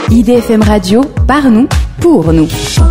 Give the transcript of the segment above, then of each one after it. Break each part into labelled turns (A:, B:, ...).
A: IDFM Radio, par nous, pour nous.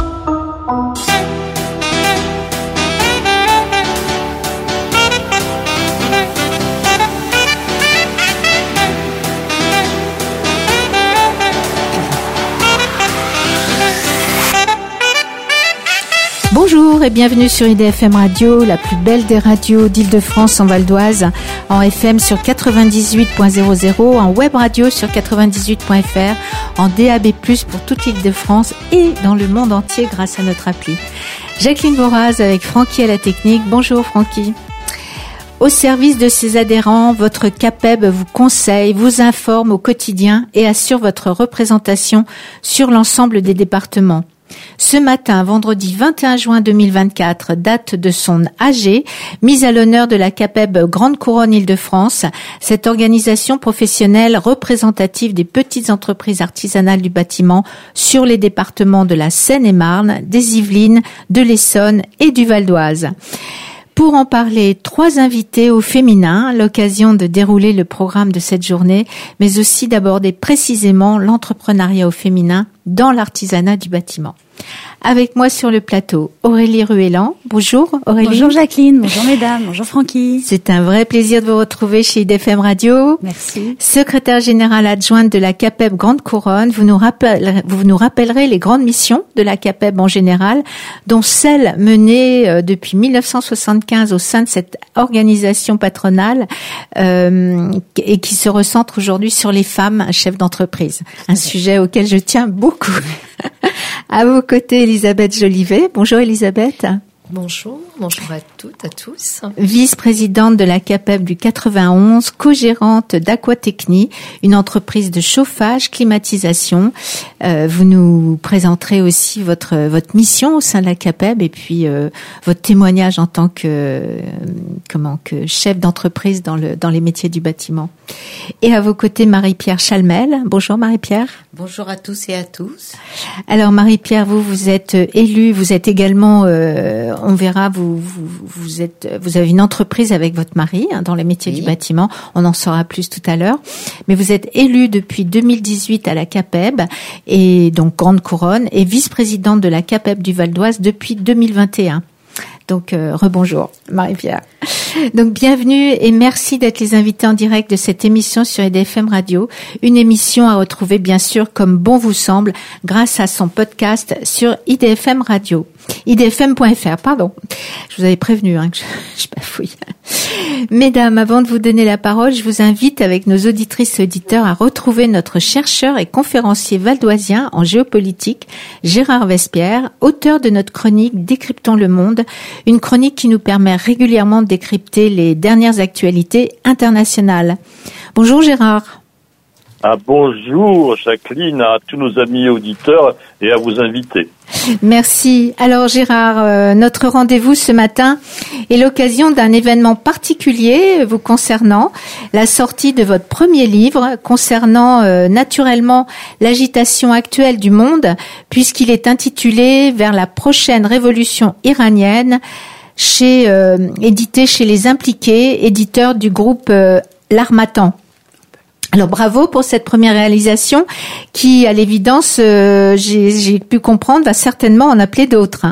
A: Bonjour et bienvenue sur IDFM Radio, la plus belle des radios d'Île-de-France en Val d'Oise, en FM sur 98.00, en web radio sur 98.fr, en DAB+, pour toute l'Île-de-France et dans le monde entier grâce à notre appli. Jacqueline Voraz avec Francky à la technique. Bonjour Francky. Au service de ses adhérents, votre CAPEB vous conseille, vous informe au quotidien et assure votre représentation sur l'ensemble des départements. Ce matin, vendredi 21 juin 2024, date de son AG, mise à l'honneur de la CAPEB Grande Couronne Île-de-France, cette organisation professionnelle représentative des petites entreprises artisanales du bâtiment sur les départements de la Seine-et-Marne, des Yvelines, de l'Essonne et du Val d'Oise. Pour en parler, 3 invités au féminin, l'occasion de dérouler le programme de cette journée, mais aussi d'aborder précisément l'entrepreneuriat au féminin dans l'artisanat du bâtiment. Avec moi sur le plateau, Aurélie Ruellan. Bonjour Aurélie.
B: Bonjour Jacqueline, bonjour mesdames, bonjour Francky.
A: C'est un vrai plaisir de vous retrouver chez IDFM Radio.
B: Merci.
A: Secrétaire générale adjointe de la CAPEB Grande Couronne, vous nous rappellerez les grandes missions de la CAPEB en général, dont celle menée depuis 1975 au sein de cette organisation patronale et qui se recentre aujourd'hui sur les femmes chefs d'entreprise. Un sujet auquel je tiens beaucoup. À vos côtés, Elisabeth Jolivet. Bonjour Elisabeth.
C: Bonjour à toutes, à tous.
A: Vice-présidente de la CAPEB du 91, co-gérante d'Aquatechnie, une entreprise de chauffage, climatisation. Vous nous présenterez aussi votre mission au sein de la CAPEB et puis votre témoignage en tant que chef d'entreprise dans les métiers du bâtiment. Et à vos côtés, Marie-Pierre Chalmel. Bonjour Marie-Pierre.
C: Bonjour à tous et à tous.
A: Alors Marie-Pierre, vous êtes élue, vous êtes également, on verra, vous avez une entreprise avec votre mari dans les métiers du bâtiment. On en saura plus tout à l'heure. Mais vous êtes élue depuis 2018 à la CAPEB et donc Grande Couronne et vice-présidente de la CAPEB du Val d'Oise depuis 2021. Donc rebonjour Marie-Pierre. Donc bienvenue et merci d'être les invités en direct de cette émission sur IDFM Radio, une émission à retrouver bien sûr comme bon vous semble grâce à son podcast sur IDFM Radio. IDFM.fr, pardon. Je vous avais prévenu que je bafouille. Mesdames, avant de vous donner la parole, je vous invite avec nos auditrices et auditeurs à retrouver notre chercheur et conférencier valdoisien en géopolitique, Gérard Vespierre, auteur de notre chronique Décryptons le monde, une chronique qui nous permet régulièrement de décrypter les dernières actualités internationales. Bonjour Gérard.
D: Bonjour Jacqueline, à tous nos amis auditeurs et à vos invités.
A: Merci. Alors Gérard, notre rendez-vous ce matin est l'occasion d'un événement particulier vous concernant, la sortie de votre premier livre concernant naturellement l'agitation actuelle du monde, puisqu'il est intitulé « Vers la prochaine révolution iranienne », édité chez Les Impliqués, éditeur du groupe L'Harmattan. Alors bravo pour cette première réalisation qui, à l'évidence, j'ai pu comprendre, va certainement en appeler d'autres.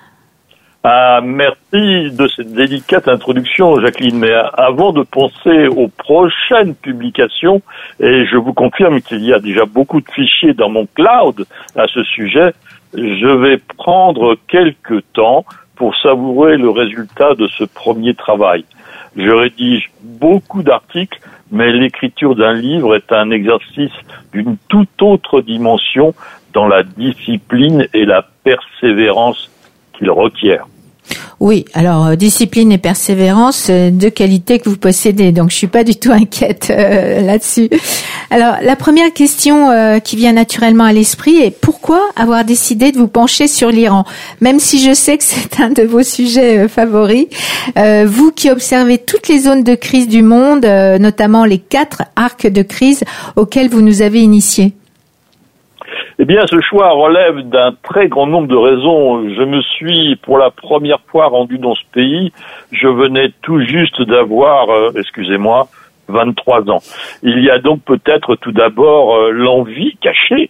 D: Merci de cette délicate introduction, Jacqueline. Mais avant de penser aux prochaines publications, et je vous confirme qu'il y a déjà beaucoup de fichiers dans mon cloud à ce sujet, je vais prendre quelques temps pour savourer le résultat de ce premier travail. Je rédige beaucoup d'articles, mais l'écriture d'un livre est un exercice d'une toute autre dimension dans la discipline et la persévérance qu'il requiert.
A: Oui, alors discipline et persévérance, deux qualités que vous possédez, donc je suis pas du tout inquiète là-dessus. Alors la première question qui vient naturellement à l'esprit est pourquoi avoir décidé de vous pencher sur l'Iran, même si je sais que c'est un de vos sujets favoris. Vous qui observez toutes les zones de crise du monde, notamment les 4 arcs de crise auxquels vous nous avez initiés.
D: Eh bien, ce choix relève d'un très grand nombre de raisons. Je me suis pour la première fois rendu dans ce pays. Je venais tout juste d'avoir, 23 ans. Il y a donc peut-être tout d'abord l'envie cachée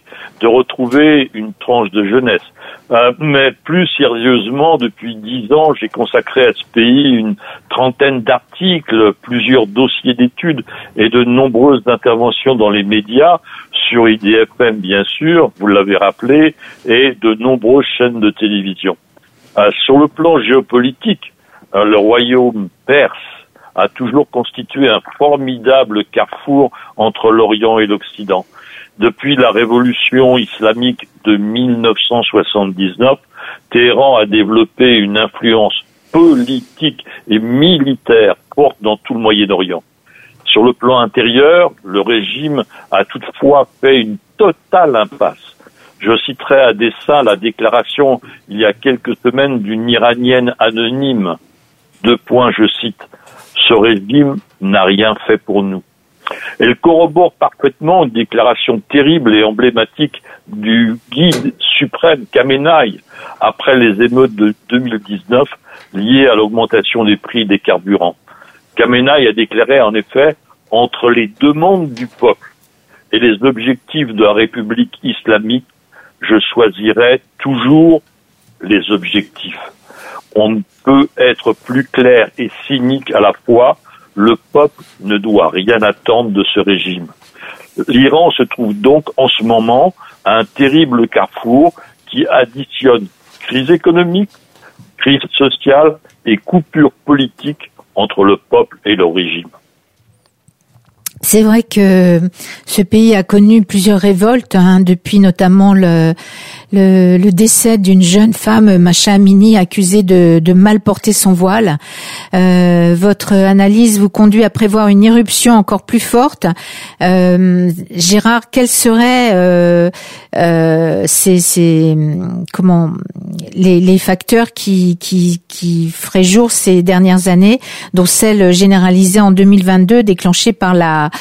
D: de retrouver une tranche de jeunesse. Mais plus sérieusement, depuis 10 ans, j'ai consacré à ce pays une trentaine d'articles, plusieurs dossiers d'études et de nombreuses interventions dans les médias, sur IDFM bien sûr, vous l'avez rappelé, et de nombreuses chaînes de télévision. Sur le plan géopolitique, le royaume perse a toujours constitué un formidable carrefour entre l'Orient et l'Occident. Depuis la révolution islamique de 1979, Téhéran a développé une influence politique et militaire forte dans tout le Moyen-Orient. Sur le plan intérieur, le régime a toutefois fait une totale impasse. Je citerai à dessein la déclaration il y a quelques semaines d'une Iranienne anonyme. 2 points, je cite. Ce régime n'a rien fait pour nous. Elle corrobore parfaitement une déclaration terrible et emblématique du guide suprême Khamenei après les émeutes de 2019 liées à l'augmentation des prix des carburants. Khamenei a déclaré en effet, entre les demandes du peuple et les objectifs de la République islamique, je choisirai toujours les objectifs. On ne peut être plus clair et cynique à la fois. Le peuple ne doit rien attendre de ce régime. L'Iran se trouve donc en ce moment à un terrible carrefour qui additionne crise économique, crise sociale et coupure politique entre le peuple et le régime.
A: C'est vrai que ce pays a connu plusieurs révoltes, depuis notamment le décès d'une jeune femme, Mahsa Amini, accusée de mal porter son voile. Votre analyse vous conduit à prévoir une éruption encore plus forte. Gérard, quels seraient les facteurs qui feraient jour ces dernières années, dont celle généralisée en 2022, déclenchée par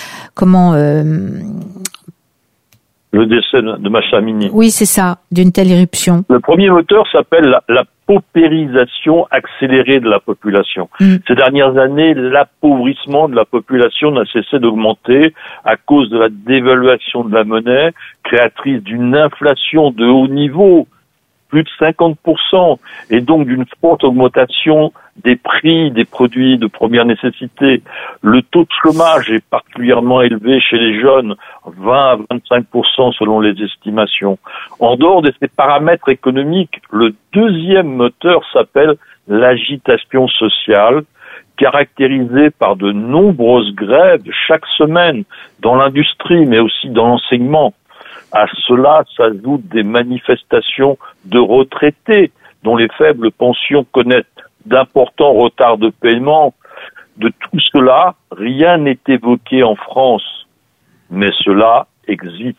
D: le décès de Mahsa Amini.
A: Oui, c'est ça, d'une telle éruption.
D: Le premier moteur s'appelle la paupérisation accélérée de la population. Ces dernières années, l'appauvrissement de la population n'a cessé d'augmenter à cause de la dévaluation de la monnaie, créatrice d'une inflation de haut niveau, plus de 50%, et donc d'une forte augmentation des prix des produits de première nécessité. Le taux de chômage est particulièrement élevé chez les jeunes, 20 à 25% selon les estimations. En dehors de ces paramètres économiques, le deuxième moteur s'appelle l'agitation sociale, caractérisée par de nombreuses grèves chaque semaine dans l'industrie, mais aussi dans l'enseignement. À cela s'ajoutent des manifestations de retraités dont les faibles pensions connaissent d'importants retards de paiement. De tout cela, rien n'est évoqué en France, mais cela existe.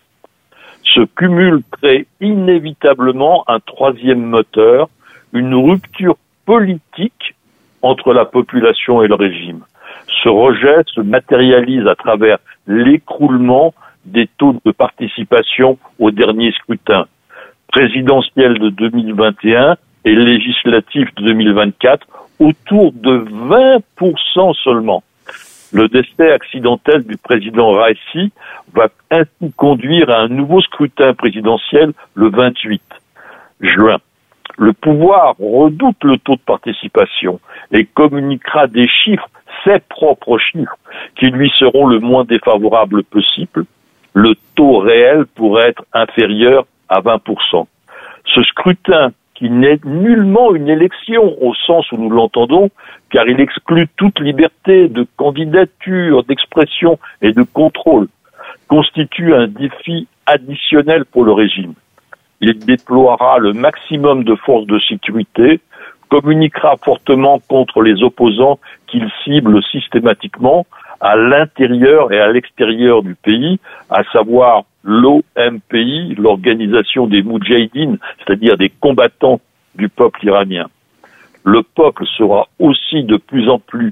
D: Ce cumul crée inévitablement un troisième moteur, une rupture politique entre la population et le régime. Ce rejet se matérialise à travers l'écroulement des taux de participation au dernier scrutin présidentiel de 2021 et législatif de 2024, autour de 20% seulement. Le décès accidentel du président Raisi va ainsi conduire à un nouveau scrutin présidentiel le 28 juin. Le pouvoir redoute le taux de participation et communiquera des chiffres, ses propres chiffres, qui lui seront le moins défavorables possible. Le taux réel pourrait être inférieur à 20%. Ce scrutin, qui n'est nullement une élection au sens où nous l'entendons, car il exclut toute liberté de candidature, d'expression et de contrôle, constitue un défi additionnel pour le régime. Il déploiera le maximum de forces de sécurité, communiquera fortement contre les opposants qu'il cible systématiquement à l'intérieur et à l'extérieur du pays, à savoir l'OMPI, l'organisation des Moudjahidines, c'est-à-dire des combattants du peuple iranien. Le peuple sera aussi de plus en plus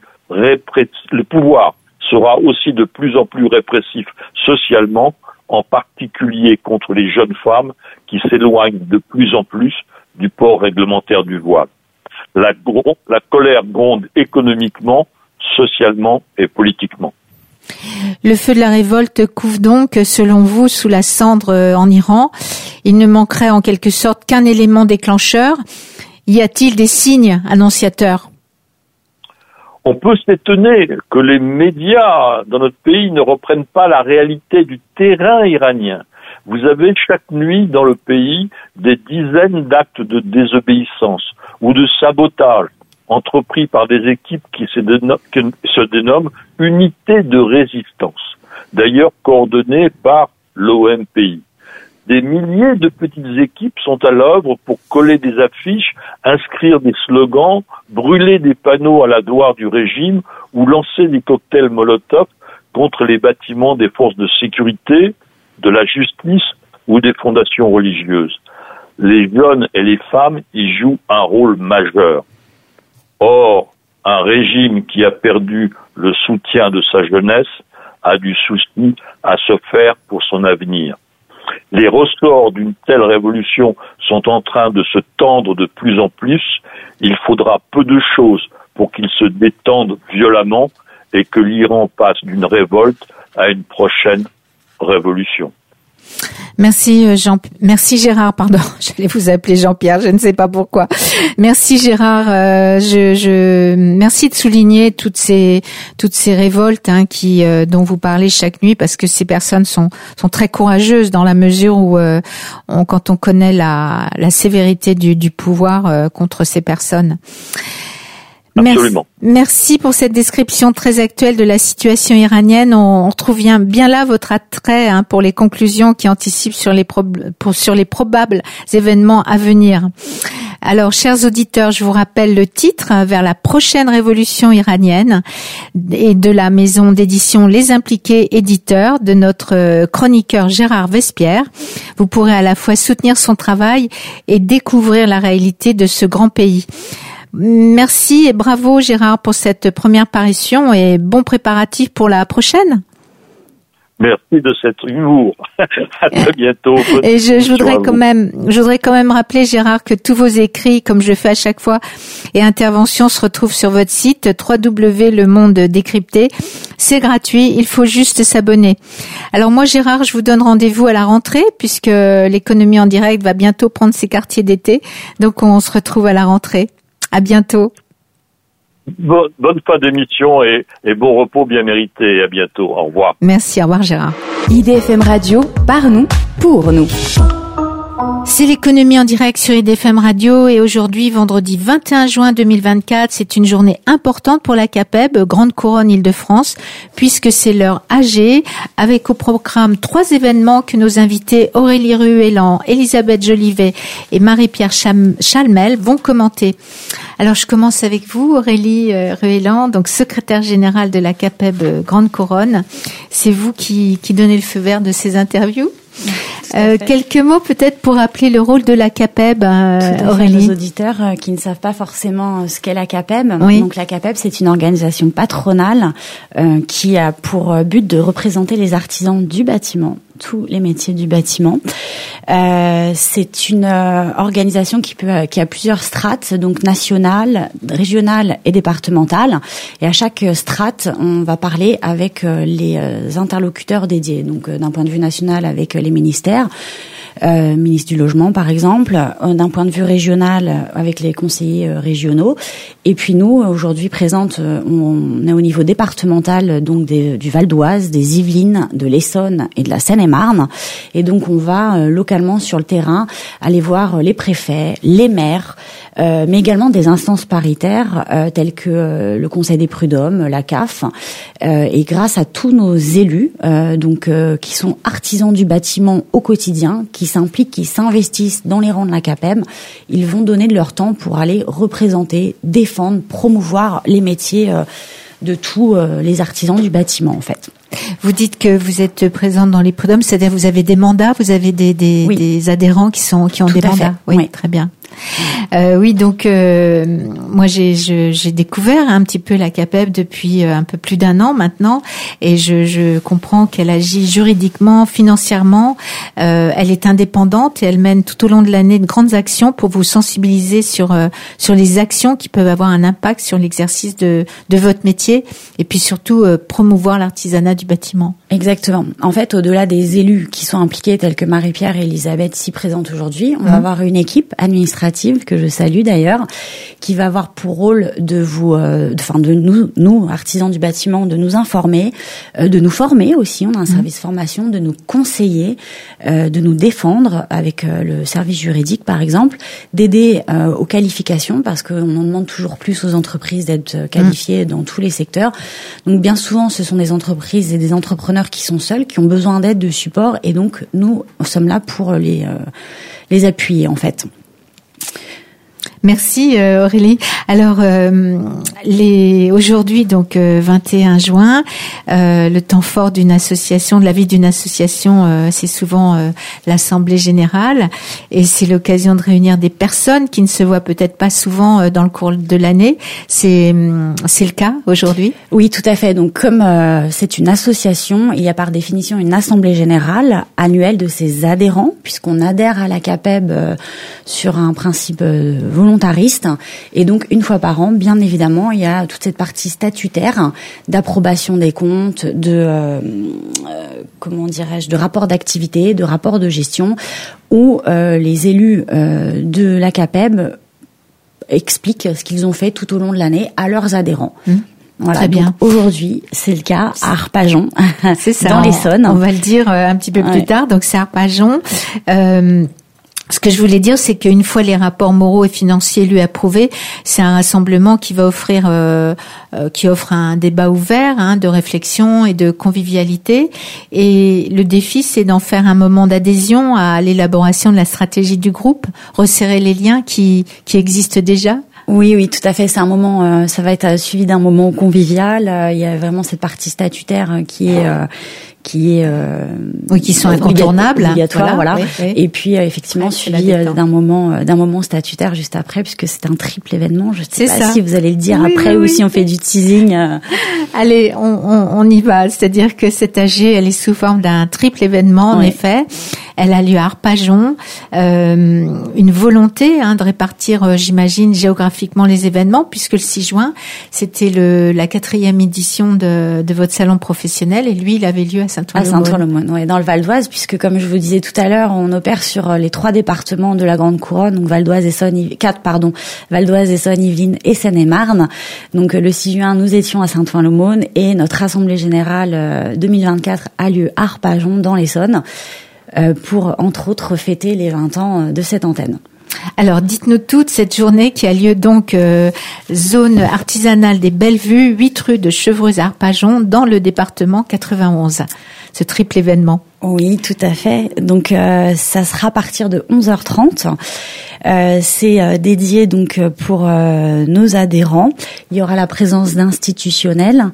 D: le pouvoir sera aussi de plus en plus répressif socialement, en particulier contre les jeunes femmes qui s'éloignent de plus en plus du port réglementaire du voile. La colère gronde économiquement, socialement et politiquement.
A: Le feu de la révolte couve donc, selon vous, sous la cendre en Iran. Il ne manquerait en quelque sorte qu'un élément déclencheur. Y a-t-il des signes annonciateurs ?
D: On peut s'étonner que les médias dans notre pays ne reprennent pas la réalité du terrain iranien. Vous avez chaque nuit dans le pays des dizaines d'actes de désobéissance ou de sabotage entrepris par des équipes qui se dénomment unités de résistance, d'ailleurs coordonnées par l'OMPI. Des milliers de petites équipes sont à l'œuvre pour coller des affiches, inscrire des slogans, brûler des panneaux à la gloire du régime ou lancer des cocktails Molotov contre les bâtiments des forces de sécurité, de la justice ou des fondations religieuses. Les jeunes et les femmes y jouent un rôle majeur. Or, un régime qui a perdu le soutien de sa jeunesse a du souci à se faire pour son avenir. Les ressorts d'une telle révolution sont en train de se tendre de plus en plus. Il faudra peu de choses pour qu'ils se détendent violemment et que l'Iran passe d'une révolte à une prochaine révolution.
A: Merci Gérard, pardon, j'allais vous appeler Jean-Pierre, je ne sais pas pourquoi. Merci Gérard, merci de souligner toutes ces révoltes dont vous parlez chaque nuit, parce que ces personnes sont très courageuses dans la mesure où quand on connaît la sévérité du pouvoir contre ces personnes.
D: Absolument.
A: Merci pour cette description très actuelle de la situation iranienne. On retrouve bien là votre attrait pour les conclusions qui anticipent sur les probables événements à venir. Alors, chers auditeurs, je vous rappelle le titre, Vers la prochaine révolution iranienne, et de la maison d'édition Les Impliqués éditeurs, de notre chroniqueur Gérard Vespierre. Vous pourrez à la fois soutenir son travail et découvrir la réalité de ce grand pays. Merci et bravo Gérard pour cette première parution et bon préparatif pour la prochaine.
D: Merci de cet humour. À très bientôt.
A: Et je voudrais quand même rappeler Gérard que tous vos écrits, comme je fais à chaque fois, et interventions se retrouvent sur votre site www.lemonde décrypté. C'est gratuit, il faut juste s'abonner. Alors moi Gérard, je vous donne rendez-vous à la rentrée puisque l'économie en direct va bientôt prendre ses quartiers d'été. Donc on se retrouve à la rentrée. À bientôt.
D: Bonne fin d'émission et bon repos bien mérité. À bientôt. Au revoir.
A: Merci. Au revoir Gérard.
B: IDFM Radio, par nous, pour nous.
A: C'est l'économie en direct sur IDFM Radio et aujourd'hui, vendredi 21 juin 2024, c'est une journée importante pour la CAPEB, Grande Couronne Île-de-France, puisque c'est l'heure AG, avec au programme 3 événements que nos invités Aurélie Ruelland, Elisabeth Jolivet et Marie-Pierre Chalmel vont commenter. Alors, je commence avec vous, Aurélie Ruelland, donc secrétaire générale de la CAPEB Grande Couronne. C'est vous qui donnez le feu vert de ces interviews. Quelques mots peut-être pour rappeler le rôle de la CAPEB, Aurélie.
B: Nos auditeurs qui ne savent pas forcément ce qu'est la CAPEB.
A: Oui.
B: Donc la CAPEB, c'est une organisation patronale qui a pour but de représenter les artisans du bâtiment, tous les métiers du bâtiment. C'est une organisation qui a plusieurs strates, donc nationale, régionale et départementale. Et à chaque strate, on va parler avec les interlocuteurs dédiés. Donc d'un point de vue national avec les ministères, ministre du logement par exemple, d'un point de vue régional avec les conseillers régionaux, et puis nous aujourd'hui présentes, on est au niveau départemental, donc du Val d'Oise, des Yvelines, de l'Essonne et de la Seine-et-Marne, et donc on va localement sur le terrain aller voir les préfets, les maires, mais également des instances paritaires telles que le Conseil des prud'hommes, la CAF, et grâce à tous nos élus qui sont artisans du bâtiment au quotidien, qui s'impliquent, qui s'investissent dans les rangs de la CAPEB, ils vont donner de leur temps pour aller représenter, défendre, promouvoir les métiers de tous les artisans du bâtiment en fait.
A: Vous dites que vous êtes présente dans les prud'hommes, c'est-à-dire vous avez des mandats, vous avez des adhérents qui ont des mandats.
B: Oui,
A: très bien. Oui, donc moi j'ai découvert un petit peu la CAPEB depuis un peu plus d'1 an maintenant, et je comprends qu'elle agit juridiquement, financièrement, elle est indépendante et elle mène tout au long de l'année de grandes actions pour vous sensibiliser sur les actions qui peuvent avoir un impact sur l'exercice de votre métier, et puis surtout promouvoir l'artisanat du bâtiment.
B: Exactement. En fait, au-delà des élus qui sont impliqués, tels que Marie-Pierre et Elisabeth ici présentes aujourd'hui, on va avoir une équipe administrative, que je salue d'ailleurs, qui va avoir pour rôle de nous, artisans du bâtiment, de nous informer, de nous former aussi. On a un service formation, de nous conseiller, de nous défendre avec le service juridique, par exemple, d'aider aux qualifications, parce qu'on en demande toujours plus aux entreprises d'être qualifiées dans tous les secteurs. Donc, bien souvent, ce sont des entreprises et des entrepreneurs qui sont seuls, qui ont besoin d'aide, de support, et donc nous sommes là pour les appuyer en fait.
A: Merci Aurélie. Alors aujourd'hui donc 21 juin, le temps fort d'une association, de la vie d'une association, c'est souvent l'assemblée générale, et c'est l'occasion de réunir des personnes qui ne se voient peut-être pas souvent dans le cours de l'année. C'est le cas aujourd'hui?
B: Oui, tout à fait. Donc comme c'est une association, il y a par définition une assemblée générale annuelle de ses adhérents, puisqu'on adhère à la CAPEB sur un principe volontariste. Et donc, une fois par an, bien évidemment, il y a toute cette partie statutaire d'approbation des comptes, de rapport d'activité, de rapport de gestion, où les élus de la CAPEB expliquent ce qu'ils ont fait tout au long de l'année à leurs adhérents. Voilà,
A: très bien.
B: Donc aujourd'hui, c'est le cas à Arpajon,
A: c'est ça,
B: dans l'Essonne.
A: On va le dire un petit peu plus tard. Donc c'est Arpajon. Ce que je voulais dire, c'est qu'une fois les rapports moraux et financiers lui approuvés, c'est un rassemblement qui va offrir, qui offre un débat ouvert, de réflexion et de convivialité. Et le défi, c'est d'en faire un moment d'adhésion à l'élaboration de la stratégie du groupe, resserrer les liens qui existent déjà.
B: Oui, tout à fait. C'est un moment, ça va être suivi d'un moment convivial. Il y a vraiment cette partie statutaire qui sont
A: incontournables,
B: obligatoire, voilà.
A: Oui.
B: Et puis effectivement suivi d'un moment statutaire juste après, puisque c'est un triple événement. Je sais pas si vous allez le dire après ou si on fait du teasing.
A: Allez, on y va. C'est-à-dire que cette AG, elle est sous forme d'un triple événement, en effet. Elle a lieu à Arpajon. Une volonté de répartir, j'imagine, géographiquement les événements, puisque le 6 juin, c'était la 4e édition de votre salon professionnel, et lui, il avait lieu à Saint-Ouen-l'Aumône.
B: À Saint-Ouen-l'Aumône, dans le Val d'Oise, puisque comme je vous disais tout à l'heure, on opère sur les 3 départements de la Grande Couronne, donc Val d'Oise, Essonne, Yvelines et Seine-et-Marne. Donc le 6 juin, nous étions à Saint-Ouen-l'Aumône, et notre assemblée générale 2024 a lieu à Arpajon, dans l'Essonne, pour entre autres fêter les 20 ans de cette antenne.
A: Alors, dites-nous toute cette journée qui a lieu donc zone artisanale des Bellevues, 8 rue de Chevreuse à Arpajon, dans le département 91. Ce triple événement.
B: Oui, tout à fait. Donc, ça sera à partir de 11h30. C'est dédié donc pour nos adhérents. Il y aura la présence d'institutionnels.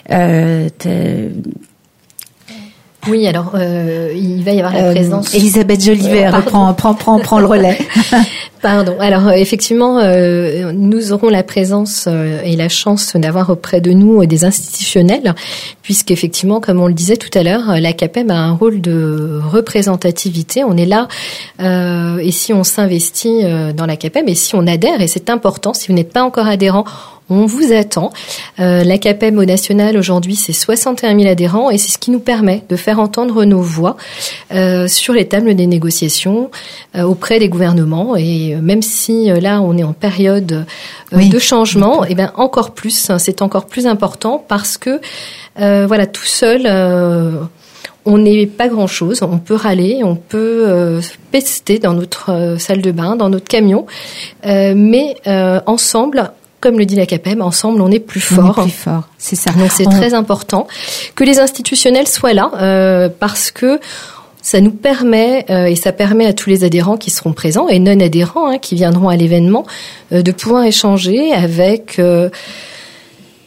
C: Oui, alors il va y avoir la présence.
A: Elisabeth Jolivet prend le relais.
C: Pardon. Alors effectivement, nous aurons la présence et la chance d'avoir auprès de nous des institutionnels, puisqu'effectivement, comme on le disait tout à l'heure, la CAPEB a un rôle de représentativité. On est là, et si on s'investit dans la CAPEB, et si on adhère, et c'est important, si vous n'êtes pas encore adhérent, on vous attend. La CAPEB au national aujourd'hui, c'est 61 000 adhérents, et c'est ce qui nous permet de faire entendre nos voix sur les tables des négociations auprès des gouvernements. Et même si là on est en période de changement, et ben encore plus, c'est encore plus important parce que tout seul. On n'est pas grand-chose, on peut râler, on peut pester dans notre salle de bain, dans notre camion, mais ensemble, comme le dit la CAPEB, ensemble on est plus fort.
A: On est plus fort, c'est ça.
C: Donc c'est très important que les institutionnels soient là, parce que ça nous permet, et ça permet à tous les adhérents qui seront présents, et non-adhérents qui viendront à l'événement, de pouvoir échanger avec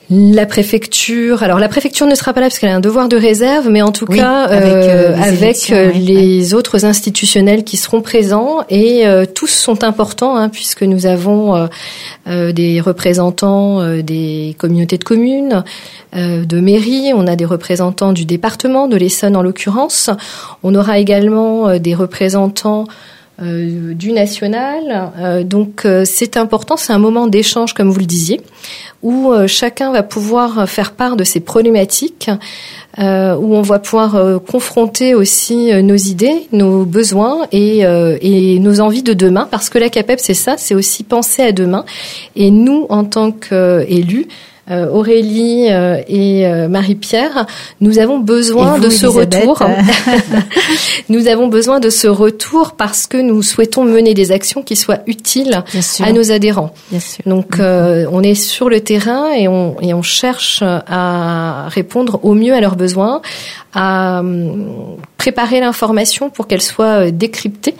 C: La préfecture ne sera pas là parce qu'elle a un devoir de réserve, mais en tout cas avec les autres institutionnels qui seront présents, et tous sont importants puisque nous avons des représentants des communautés de communes, de mairies, on a des représentants du département, de l'Essonne en l'occurrence, on aura également des représentants du national, donc c'est important, c'est un moment d'échange comme vous le disiez, où chacun va pouvoir faire part de ses problématiques, où on va pouvoir confronter aussi nos idées, nos besoins et nos envies de demain, parce que la CAPEB c'est ça, c'est aussi penser à demain, et nous en tant qu'élus, Aurélie et Marie-Pierre, nous avons besoin de ce retour. Nous avons besoin de ce retour parce que nous souhaitons mener des actions qui soient utiles à nos adhérents. Donc, on est sur le terrain et on cherche à répondre au mieux à leurs besoins, à préparer l'information pour qu'elle soit décryptée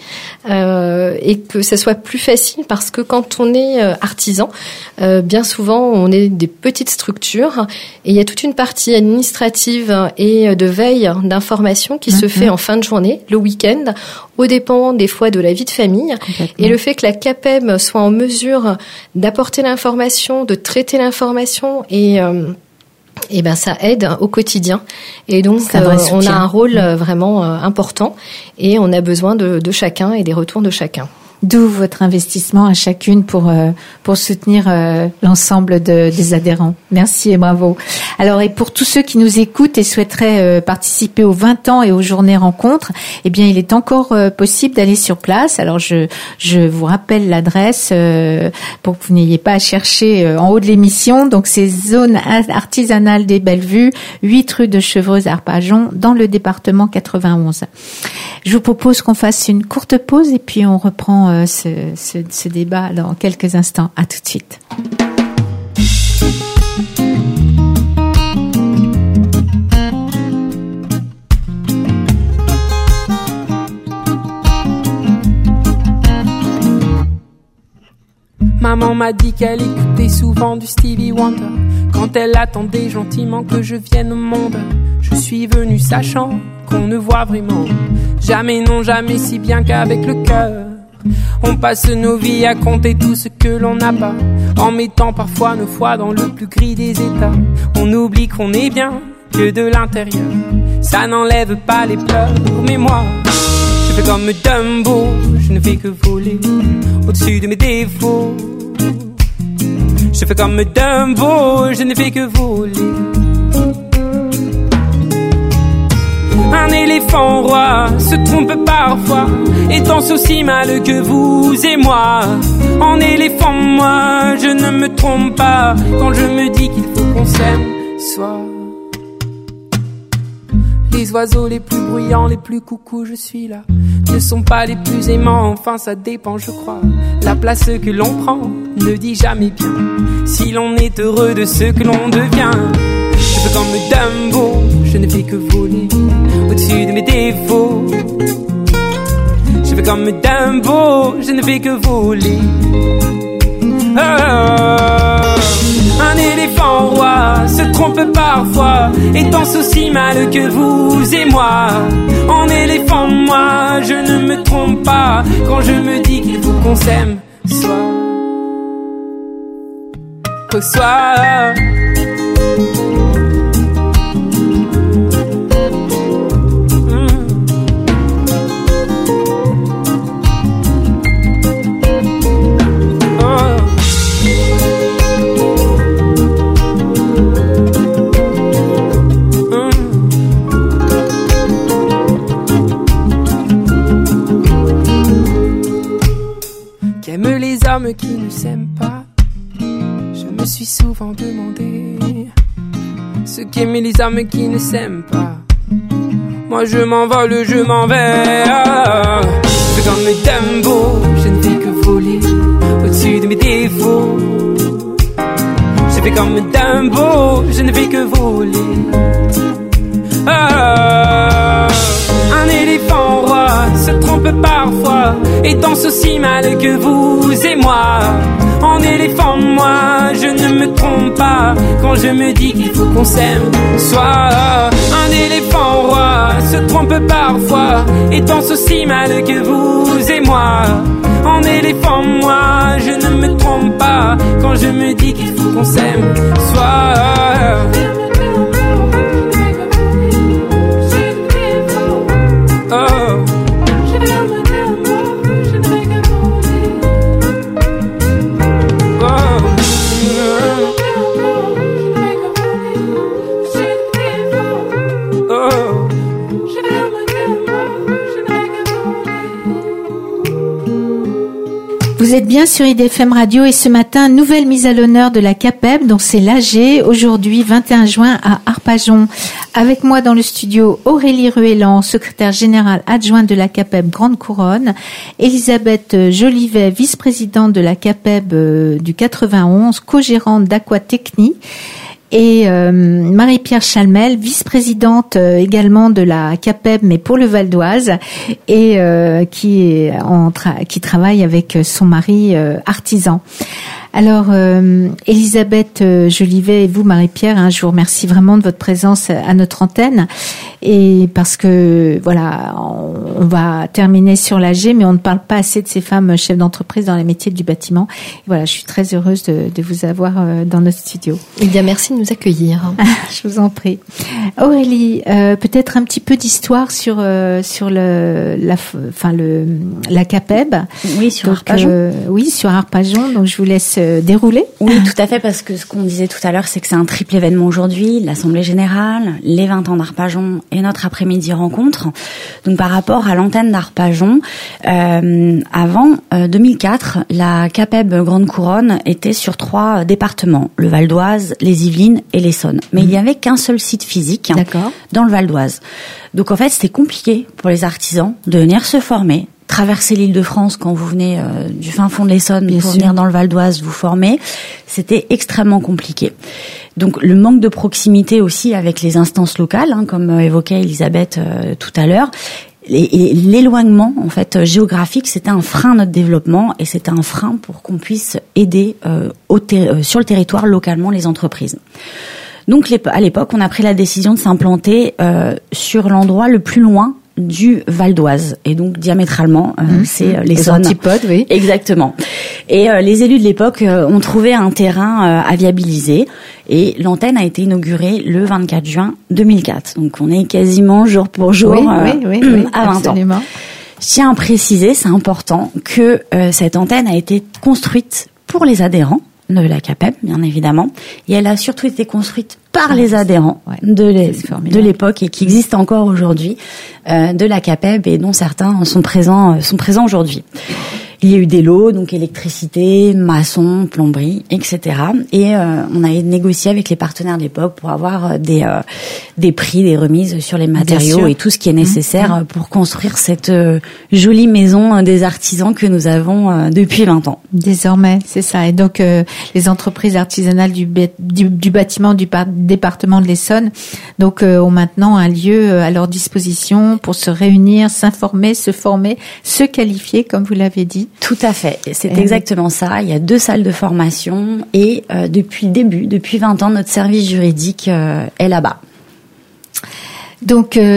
C: et que ça soit plus facile, parce que quand on est artisan, bien souvent on est des petites structures et il y a toute une partie administrative et de veille d'information qui se fait en fin de journée, le week-end, au dépend des fois de la vie de famille. Et le fait que la CAPEB soit en mesure d'apporter l'information, de traiter l'information et ben ça aide au quotidien, et donc on a un rôle vraiment important, et on a besoin de chacun et des retours de chacun.
A: D'où votre investissement à chacune pour soutenir l'ensemble des adhérents. Merci et bravo. Alors, et pour tous ceux qui nous écoutent et souhaiteraient participer aux 20 ans et aux journées rencontres, eh bien, il est encore possible d'aller sur place. Alors, je vous rappelle l'adresse pour que vous n'ayez pas à chercher en haut de l'émission. Donc, c'est zone artisanale des Bellevues, 8 rue de Chevreuse-Arpajon, dans le département 91. Je vous propose qu'on fasse une courte pause et puis on reprend ce débat dans quelques instants. À tout de suite.
E: Maman m'a dit qu'elle écoutait souvent du Stevie Wonder quand elle attendait gentiment que je vienne au monde. Je suis venu sachant qu'on ne voit vraiment jamais, non jamais, si bien qu'avec le cœur. On passe nos vies à compter tout ce que l'on n'a pas, en mettant parfois nos foi dans le plus gris des états. On oublie qu'on est bien que de l'intérieur, ça n'enlève pas les pleurs. Mais moi, je fais comme Dumbo, je ne fais que voler au-dessus de mes défauts. Je fais comme Dumbo, je ne fais que voler. Un éléphant roi se trompe parfois et danse aussi mal que vous et moi. En éléphant, moi, je ne me trompe pas quand je me dis qu'il faut qu'on s'aime soi. Les oiseaux les plus bruyants, les plus coucous, je suis là, ne sont pas les plus aimants, enfin ça dépend, je crois. La place que l'on prend ne dit jamais bien si l'on est heureux de ce que l'on devient. Je fais comme Dumbo, je ne fais que voler au-dessus de mes défauts. Je fais comme Dumbo, je ne fais que voler. Un éléphant roi se trompe parfois et danse aussi mal que vous et moi. En éléphant, moi, je ne me trompe pas quand je me dis qu'il faut qu'on s'aime soi. Au soir. Qu'aiment les hommes qui ne s'aiment pas? Je me suis souvent demandé ce qu'aimaient les hommes qui ne s'aiment pas. Moi je m'envole, je m'en vais. Je fais comme Dumbo, je ne fais que voler au-dessus de mes défauts. Je fais comme Dumbo, je ne fais que voler. Un éléphant roi se se trompe parfois et danse aussi mal que vous et moi. En éléphant, moi, je ne me trompe pas quand je me dis qu'il faut qu'on s'aime. Soit un éléphant roi se trompe parfois et danse aussi mal que vous et moi. En éléphant, moi, je ne me trompe pas quand je me dis qu'il faut qu'on s'aime. Soit
A: Vous êtes bien sur IDFM Radio et ce matin, nouvelle mise à l'honneur de la CAPEB, donc c'est l'AG, aujourd'hui 21 juin à Arpajon. Avec moi dans le studio, Aurélie Ruellan, secrétaire générale adjointe de la CAPEB Grande Couronne, Elisabeth Jolivet, vice-présidente de la CAPEB du 91, co-gérante d'Aquatechnie, et Marie-Pierre Chalmel, vice-présidente également de la CAPEB, mais pour le Val d'Oise, et qui travaille avec son mari artisan. Alors, Elisabeth Jolivet et vous, Marie-Pierre, je vous remercie vraiment de votre présence à notre antenne. Et parce que, voilà, on va terminer sur l'AG, mais on ne parle pas assez de ces femmes chefs d'entreprise dans les métiers du bâtiment. Et voilà, je suis très heureuse de vous avoir dans notre studio.
C: Eh bien, merci de nous accueillir.
A: Je vous en prie. Aurélie, peut-être un petit peu d'histoire sur la CAPEB.
B: Oui, sur Arpajon.
A: Oui, sur Arpajon. Donc, je vous laisse dérouler.
B: Oui, tout à fait, parce que ce qu'on disait tout à l'heure, c'est que c'est un triple événement aujourd'hui, l'Assemblée Générale, les 20 ans d'Arpajon et notre après-midi rencontre. Donc par rapport à l'antenne d'Arpajon, avant 2004, la CAPEB Grande Couronne était sur 3 départements, le Val d'Oise, les Yvelines et l'Essonne. Mais il n'y avait qu'un seul site physique dans le Val d'Oise. Donc en fait, c'était compliqué pour les artisans de venir se former, traverser l'Île-de-France quand vous venez du fin fond de l'Essonne pour venir dans le Val d'Oise vous former, c'était extrêmement compliqué. Donc le manque de proximité aussi avec les instances locales, comme évoquait Elisabeth tout à l'heure, et l'éloignement en fait géographique, c'était un frein à notre développement et c'était un frein pour qu'on puisse aider sur le territoire localement les entreprises. Donc à l'époque, on a pris la décision de s'implanter sur l'endroit le plus loin du Val d'Oise, et donc diamétralement c'est l'Essonne.
A: Les antipodes, oui.
B: Exactement. Et les élus de l'époque ont trouvé un terrain à viabiliser, et l'antenne a été inaugurée le 24 juin 2004. Donc on est quasiment jour pour jour
A: à 20
B: absolument. Ans. Je tiens à préciser, c'est important, que cette antenne a été construite pour les adhérents de la CAPEB, bien évidemment, et elle a surtout été construite par les adhérents de l'époque et qui existent encore aujourd'hui de la CAPEB, et dont certains sont présents aujourd'hui. Il y a eu des lots, donc électricité, maçon, plomberie, etc. Et on a négocié avec les partenaires de l'époque pour avoir des prix, des remises sur les matériaux et tout ce qui est nécessaire pour construire cette jolie maison des artisans que nous avons depuis 20 ans.
A: Désormais, c'est ça. Et donc les entreprises artisanales du bâtiment du département de l'Essonne ont maintenant un lieu à leur disposition pour se réunir, s'informer, se former, se qualifier, comme vous l'avez dit.
B: Tout à fait, c'est exactement ça. Il y a 2 salles de formation et depuis 20 ans, notre service juridique est là-bas.
A: Donc on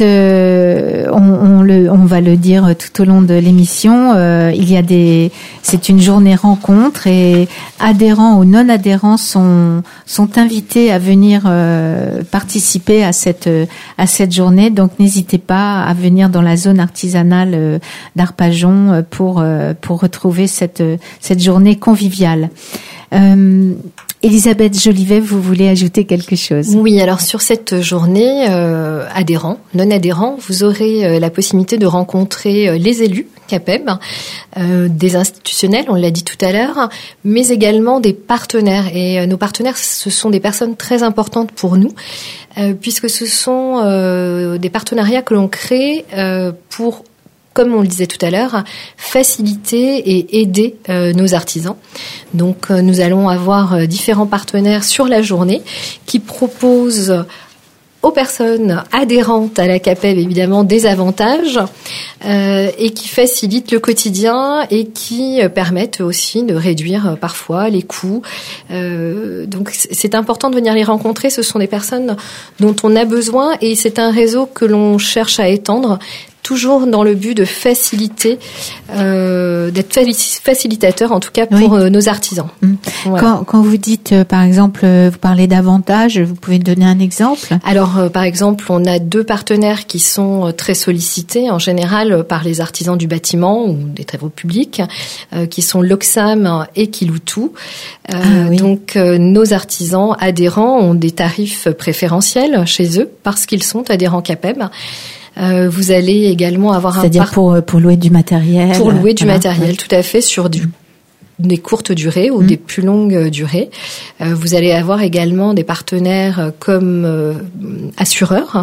A: va le dire tout au long de l'émission, c'est une journée rencontre et adhérents ou non adhérents sont invités à venir participer à cette journée. Donc n'hésitez pas à venir dans la zone artisanale d'Arpajon pour retrouver cette journée conviviale. Elisabeth Jolivet, vous voulez ajouter quelque chose?
C: Oui, alors sur cette journée, adhérents, non-adhérents, vous aurez la possibilité de rencontrer les élus CAPEB, des institutionnels, on l'a dit tout à l'heure, mais également des partenaires. Et nos partenaires, ce sont des personnes très importantes pour nous, puisque ce sont des partenariats que l'on crée pour, comme on le disait tout à l'heure, faciliter et aider nos artisans. Donc nous allons avoir différents partenaires sur la journée qui proposent aux personnes adhérentes à la CAPEB évidemment des avantages et qui facilitent le quotidien et qui permettent aussi de réduire parfois les coûts. Donc c'est important de venir les rencontrer. Ce sont des personnes dont on a besoin et c'est un réseau que l'on cherche à étendre, toujours dans le but de faciliter, d'être facilitateur en tout cas pour nos artisans.
A: Voilà. Quand vous dites, par exemple, vous parlez d'avantages, vous pouvez donner un exemple ?
C: Alors, par exemple, on a 2 partenaires qui sont très sollicités en général par les artisans du bâtiment ou des travaux publics, qui sont l'Oxam et Kiloutou. Donc, nos artisans adhérents ont des tarifs préférentiels chez eux parce qu'ils sont adhérents CAPEB. Vous allez également avoir
A: c'est-à-dire pour louer du matériel.
C: Pour louer du matériel, tout à fait, sur des courtes durées ou des plus longues durées. Vous allez avoir également des partenaires comme assureurs,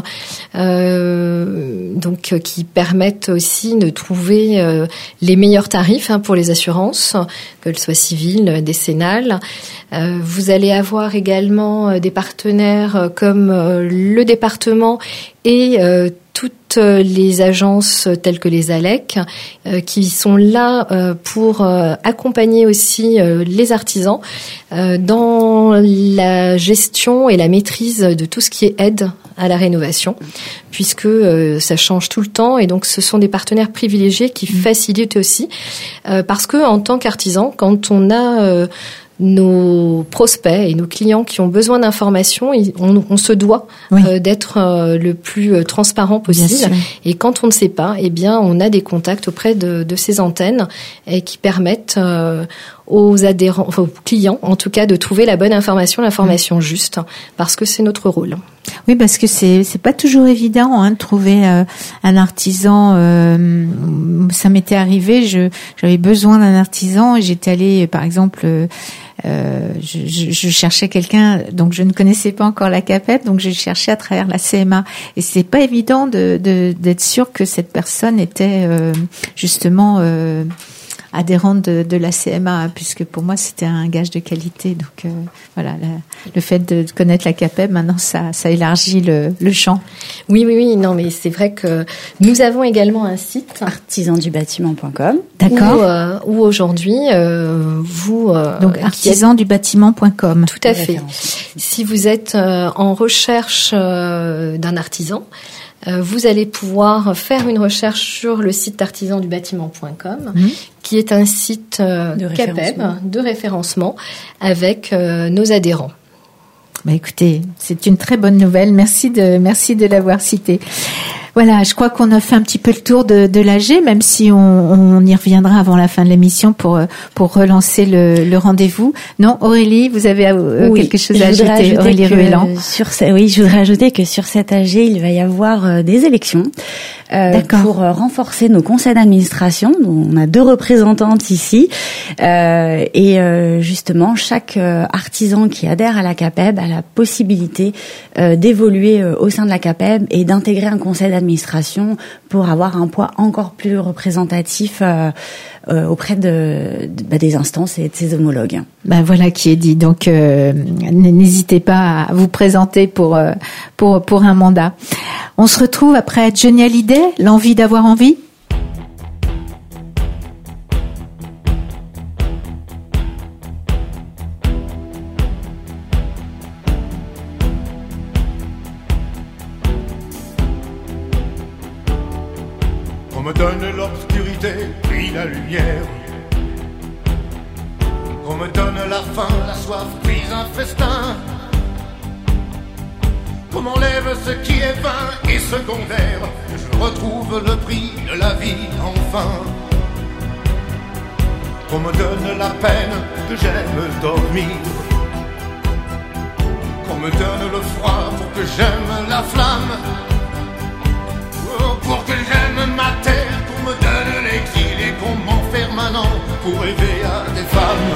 C: donc qui permettent aussi de trouver les meilleurs tarifs pour les assurances, qu'elles soient civiles, décennales. Vous allez avoir également des partenaires comme le département et toutes les agences telles que les ALEC qui sont là pour accompagner aussi les artisans dans la gestion et la maîtrise de tout ce qui est aide à la rénovation, puisque ça change tout le temps et donc ce sont des partenaires privilégiés qui facilitent aussi parce que en tant qu'artisan, quand on a nos prospects et nos clients qui ont besoin d'informations, on se doit d'être le plus transparent possible. Et quand on ne sait pas, eh bien, on a des contacts auprès de ces antennes et qui permettent aux adhérents, aux clients, en tout cas, de trouver la bonne information, l'information juste, parce que c'est notre rôle.
A: Oui, parce que c'est pas toujours évident de trouver un artisan. Ça m'était arrivé, j'avais besoin d'un artisan et j'étais allée, par exemple, je cherchais quelqu'un, donc je ne connaissais pas encore la CAPEB, donc je cherchais à travers la CMA. Et c'est pas évident d'être sûr que cette personne était justement adhérente de la CMA, puisque pour moi c'était un gage de qualité. Donc voilà, le fait de connaître la CAPEB, maintenant ça élargit le champ.
C: Oui, non, mais c'est vrai que nous avons également un site
B: artisandubâtiment.com.
A: D'accord.
C: Où aujourd'hui vous
A: donc artisandubâtiment.com.
C: Tout à fait. Si vous êtes en recherche d'un artisan, vous allez pouvoir faire une recherche sur le site artisandubâtiment.com, qui est un site CAPEB de référencement avec nos adhérents.
A: Bah écoutez, c'est une très bonne nouvelle. Merci de l'avoir cité. Voilà, je crois qu'on a fait un petit peu le tour de l'AG, même si on y reviendra avant la fin de l'émission pour relancer le rendez-vous. Non, Aurélie, vous avez quelque chose à ajouter, Aurélie Ruellan.
B: Je voudrais ajouter que sur cet AG, il va y avoir des élections pour renforcer nos conseils d'administration. On a 2 représentantes ici et justement, chaque artisan qui adhère à la CAPEB a la possibilité d'évoluer au sein de la CAPEB et d'intégrer un conseil d'administration pour avoir un poids encore plus représentatif auprès des instances et de ses homologues.
A: Voilà qui est dit. Donc n'hésitez pas à vous présenter pour un mandat. On se retrouve après Johnny Hallyday, l'envie d'avoir envie.
F: On me donne l'obscurité, puis la lumière. On me donne la faim, la soif, puis un festin. Qu'on m'enlève ce qui est vain et secondaire, que je retrouve le prix de la vie enfin. Qu'on me donne la peine, que j'aime dormir. Qu'on me donne le froid pour que j'aime la flamme. Pour que j'aime ma terre, qu'on me donne l'exil et qu'on m'enferme maintenant pour rêver à des femmes.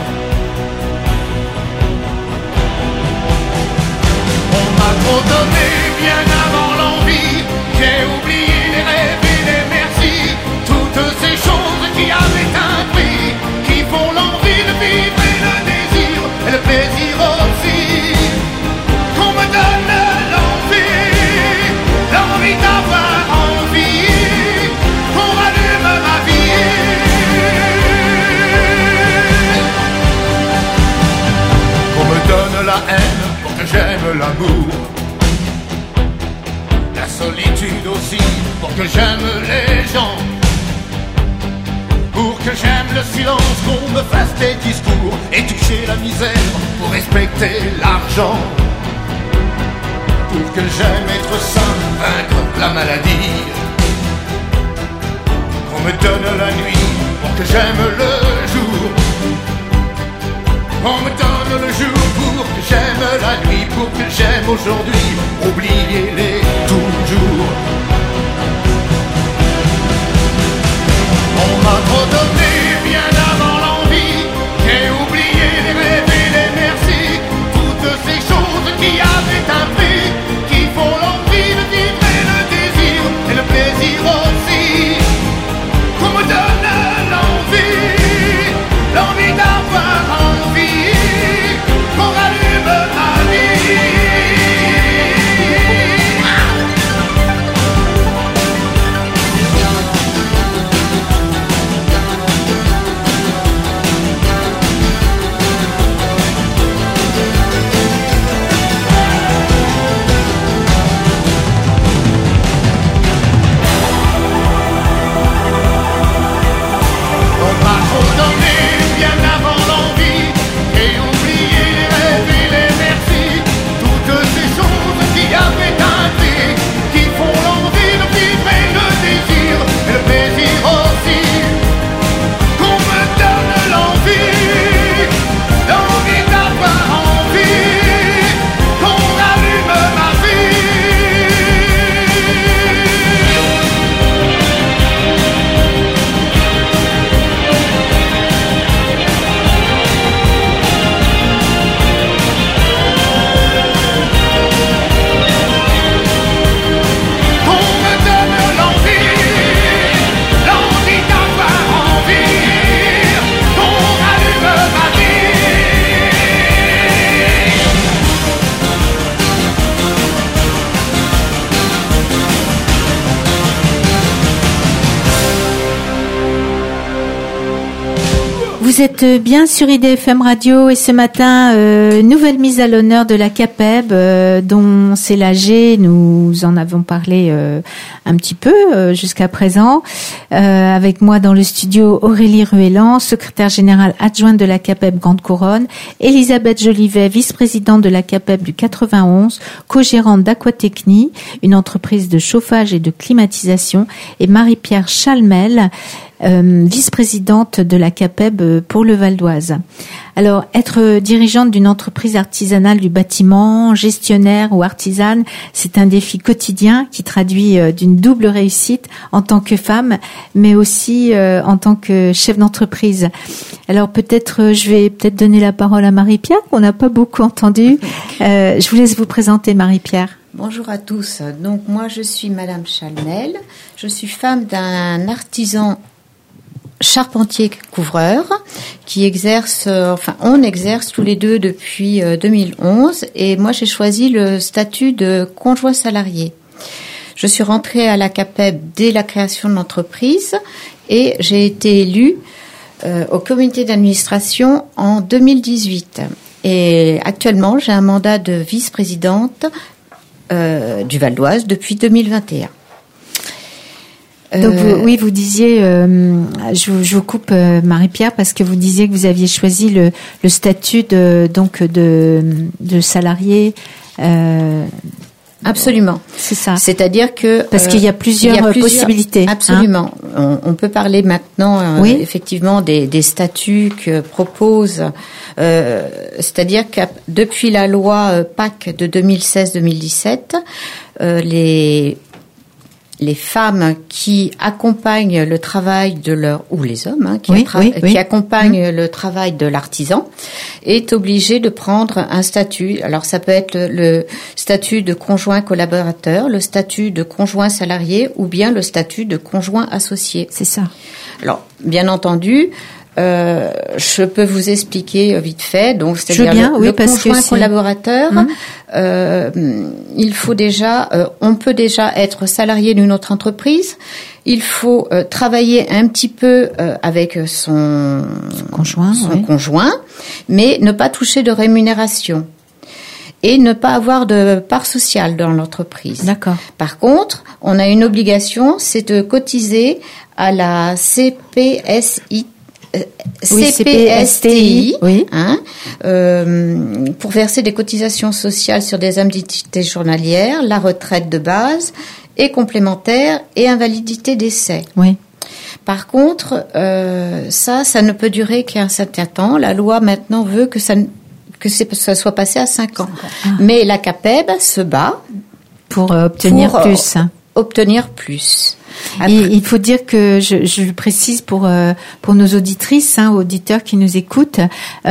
F: On m'a trop donné bien avant l'envie, j'ai oublié les rêves et les merci, toutes ces choses qui avaient un prix, qui font l'envie de vivre et le désir et le plaisir aussi. Qu'on me donne l'envie. l'amour, la solitude aussi, pour que j'aime les gens, pour que j'aime le silence, qu'on me fasse des discours et toucher la misère pour respecter l'argent, pour que j'aime être sain, vaincre la maladie, qu'on me donne la nuit pour que j'aime le jour, qu'on me donne le jour pour que j'aime la nuit, pour que j'aime aujourd'hui, oubliez-les toujours. On m'a trop donné bien avant l'envie, j'ai oublié les rêves et les merci, toutes ces choses qui avaient un prix, qui font l'envie de vivre et le désir et le plaisir aussi. Qu'on me donne l'envie, l'envie d'avoir envie, qu'on rallume ma vie.
A: Vous êtes bien sur IDFM Radio et ce matin, nouvelle mise à l'honneur de la CAPEB dont c'est l'AG. Nous en avons parlé un petit peu jusqu'à présent. Avec moi dans le studio, Aurélie Ruellan, secrétaire générale adjointe de la CAPEB Grande Couronne, Elisabeth Jolivet, vice-présidente de la CAPEB du 91, co-gérante d'Aquatechnie, une entreprise de chauffage et de climatisation, et Marie-Pierre Chalmel, vice-présidente de la CAPEB pour le Val d'Oise. Alors, être dirigeante d'une entreprise artisanale du bâtiment, gestionnaire ou artisane, c'est un défi quotidien qui traduit d'une double réussite en tant que femme, mais aussi en tant que chef d'entreprise. Alors, je vais donner la parole à Marie-Pierre, qu'on n'a pas beaucoup entendue. Je vous laisse vous présenter, Marie-Pierre.
G: Bonjour à tous. Donc, moi, je suis Madame Chalmel. Je suis femme d'un artisan charpentier couvreur qui exerce, on exerce tous les deux depuis 2011 et moi j'ai choisi le statut de conjoint salarié. Je suis rentrée à la CAPEB dès la création de l'entreprise et j'ai été élue au comité d'administration en 2018 et actuellement j'ai un mandat de vice-présidente du Val d'Oise depuis 2021.
A: Donc vous disiez, je vous coupe Marie-Pierre parce que vous disiez que vous aviez choisi le statut de salarié.
G: Absolument.
A: C'est ça.
G: C'est-à-dire que
A: parce qu'il y a plusieurs possibilités.
G: Absolument. Hein, on peut parler maintenant effectivement des statuts que propose. C'est-à-dire que depuis la loi PAC de 2016-2017, les femmes qui accompagnent le travail de leur, ou les hommes, qui accompagnent le travail de l'artisan, est obligé de prendre un statut. Alors, ça peut être le statut de conjoint collaborateur, le statut de conjoint salarié, ou bien le statut de conjoint associé.
A: C'est ça.
G: Alors, bien entendu, je peux vous expliquer vite fait. Donc, c'est-à-dire le conjoint collaborateur, il faut déjà, on peut déjà être salarié d'une autre entreprise. Il faut travailler un petit peu avec son conjoint, mais ne pas toucher de rémunération. et ne pas avoir de part sociale dans l'entreprise.
A: D'accord.
G: Par contre, on a une obligation, c'est de cotiser à la CPSTI,
A: oui.
G: Pour verser des cotisations sociales sur des indemnités journalières, la retraite de base et complémentaire et invalidité d'essai.
A: Oui.
G: Par contre, ça ne peut durer qu'un certain temps. La loi maintenant veut que ça soit passé à 5 ans. Mais la CAPEB se bat
A: pour obtenir plus.
G: Obtenir plus.
A: Après, il faut dire que je le précise pour nos auditrices, auditeurs qui nous écoutent,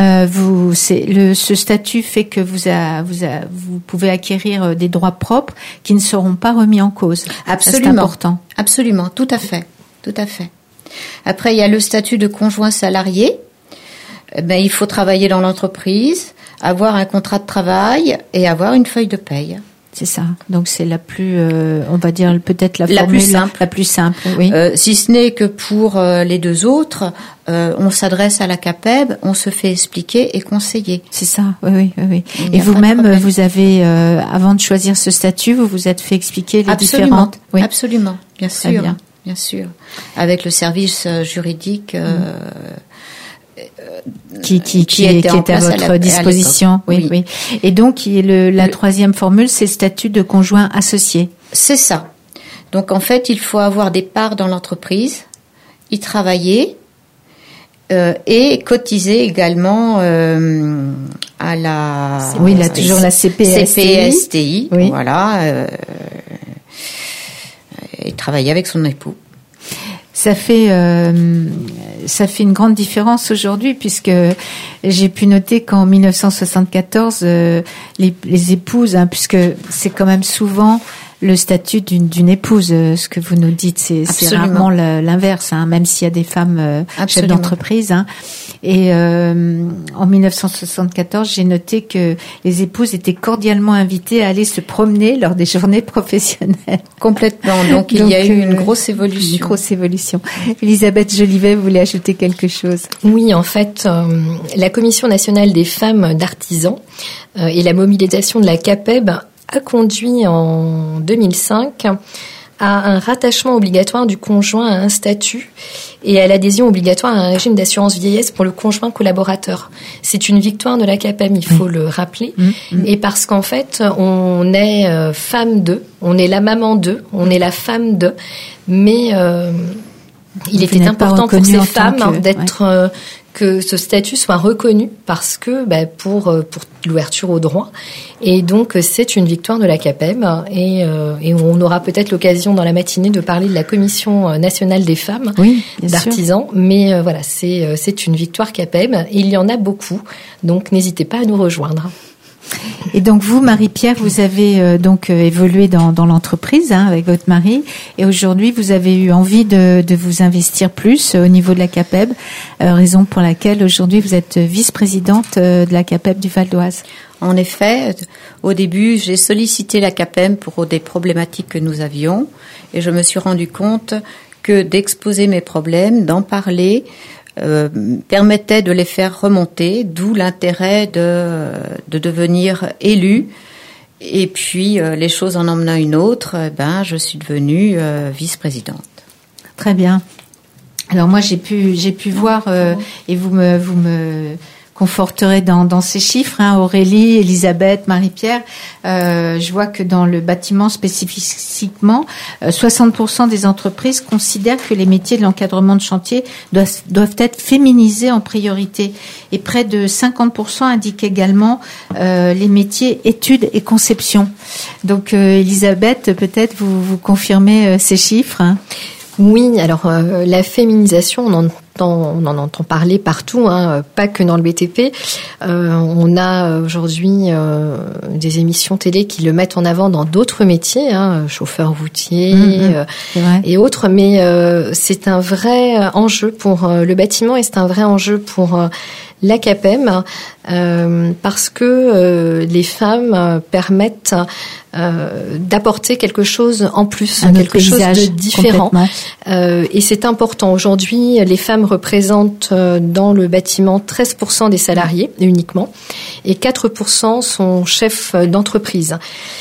A: ce statut fait que vous pouvez acquérir des droits propres qui ne seront pas remis en cause.
G: Absolument.
A: Ça, c'est important.
G: Absolument, tout à fait. Après, il y a le statut de conjoint salarié. Il faut travailler dans l'entreprise, avoir un contrat de travail et avoir une feuille de paye.
A: C'est ça. Donc c'est la plus, on va dire peut-être la formule la plus simple. Oui.
G: Si ce n'est que pour les deux autres, on s'adresse à la CAPEB, on se fait expliquer et conseiller.
A: C'est ça. Oui. Et vous-même, vous avez, avant de choisir ce statut, vous vous êtes fait expliquer les différentes.
G: Oui. Absolument. Bien sûr. Avec le service juridique.
A: Qui était à votre disposition. Oui. Et donc, la troisième formule, c'est le statut de conjoint associé.
G: C'est ça. Donc, en fait, il faut avoir des parts dans l'entreprise, y travailler et cotiser également à la...
A: Oui, il a toujours la CPSTI.
G: Oui. Voilà. Et travailler avec son époux.
A: Ça fait une grande différence aujourd'hui puisque j'ai pu noter qu'en 1974 les épouses, puisque c'est quand même souvent le statut d'une épouse, ce que vous nous dites, c'est rarement l'inverse, même s'il y a des femmes chefs d'entreprise. Et en 1974, j'ai noté que les épouses étaient cordialement invitées à aller se promener lors des journées professionnelles.
G: Complètement. Donc il y a eu une grosse évolution.
A: Une grosse évolution. Elisabeth Jolivet, vous voulez ajouter quelque chose?
C: Oui, en fait, la Commission nationale des femmes d'artisans et la mobilisation de la CAPEB a conduit en 2005 à un rattachement obligatoire du conjoint à un statut et à l'adhésion obligatoire à un régime d'assurance vieillesse pour le conjoint collaborateur. C'est une victoire de la CAPEB, il faut le rappeler. Et parce qu'en fait, on est femme d'eux, on est la maman d'eux, on est la femme d'eux, mais il était important pour ces femmes d'être... que ce statut soit reconnu parce que pour l'ouverture aux droits, et donc c'est une victoire de la CAPEB et on aura peut-être l'occasion dans la matinée de parler de la Commission nationale des femmes d'artisans, mais voilà, c'est une victoire CAPEB et il y en a beaucoup, donc n'hésitez pas à nous rejoindre.
A: Et donc vous, Marie-Pierre, vous avez évolué dans l'entreprise avec votre mari, et aujourd'hui vous avez eu envie de vous investir plus au niveau de la CAPEB, raison pour laquelle aujourd'hui vous êtes vice-présidente de la CAPEB du Val d'Oise.
G: En effet, au début, j'ai sollicité la CAPEB pour des problématiques que nous avions, et je me suis rendu compte que d'exposer mes problèmes, d'en parler, permettait de les faire remonter, d'où l'intérêt de devenir élu. Et puis, les choses en emmenant une autre, je suis devenue vice-présidente.
A: Très bien. Alors moi, j'ai pu voir, et vous me conforterez dans ces chiffres, Aurélie, Elisabeth, Marie-Pierre. Je vois que dans le bâtiment spécifiquement, 60% des entreprises considèrent que les métiers de l'encadrement de chantier doivent être féminisés en priorité. Et près de 50% indiquent également les métiers études et conception. Donc, Elisabeth, peut-être vous confirmez ces chiffres.
C: Oui, alors la féminisation, on en entend parler partout, pas que dans le BTP. On a aujourd'hui des émissions télé qui le mettent en avant dans d'autres métiers, chauffeur routier et autres. Mais c'est un vrai enjeu pour le bâtiment et c'est un vrai enjeu pour la CAPEM parce que les femmes permettent d'apporter quelque chose en plus, quelque chose de différent. Et c'est important. Aujourd'hui, les femmes représentent dans le bâtiment 13% des salariés uniquement, et 4% sont chefs d'entreprise.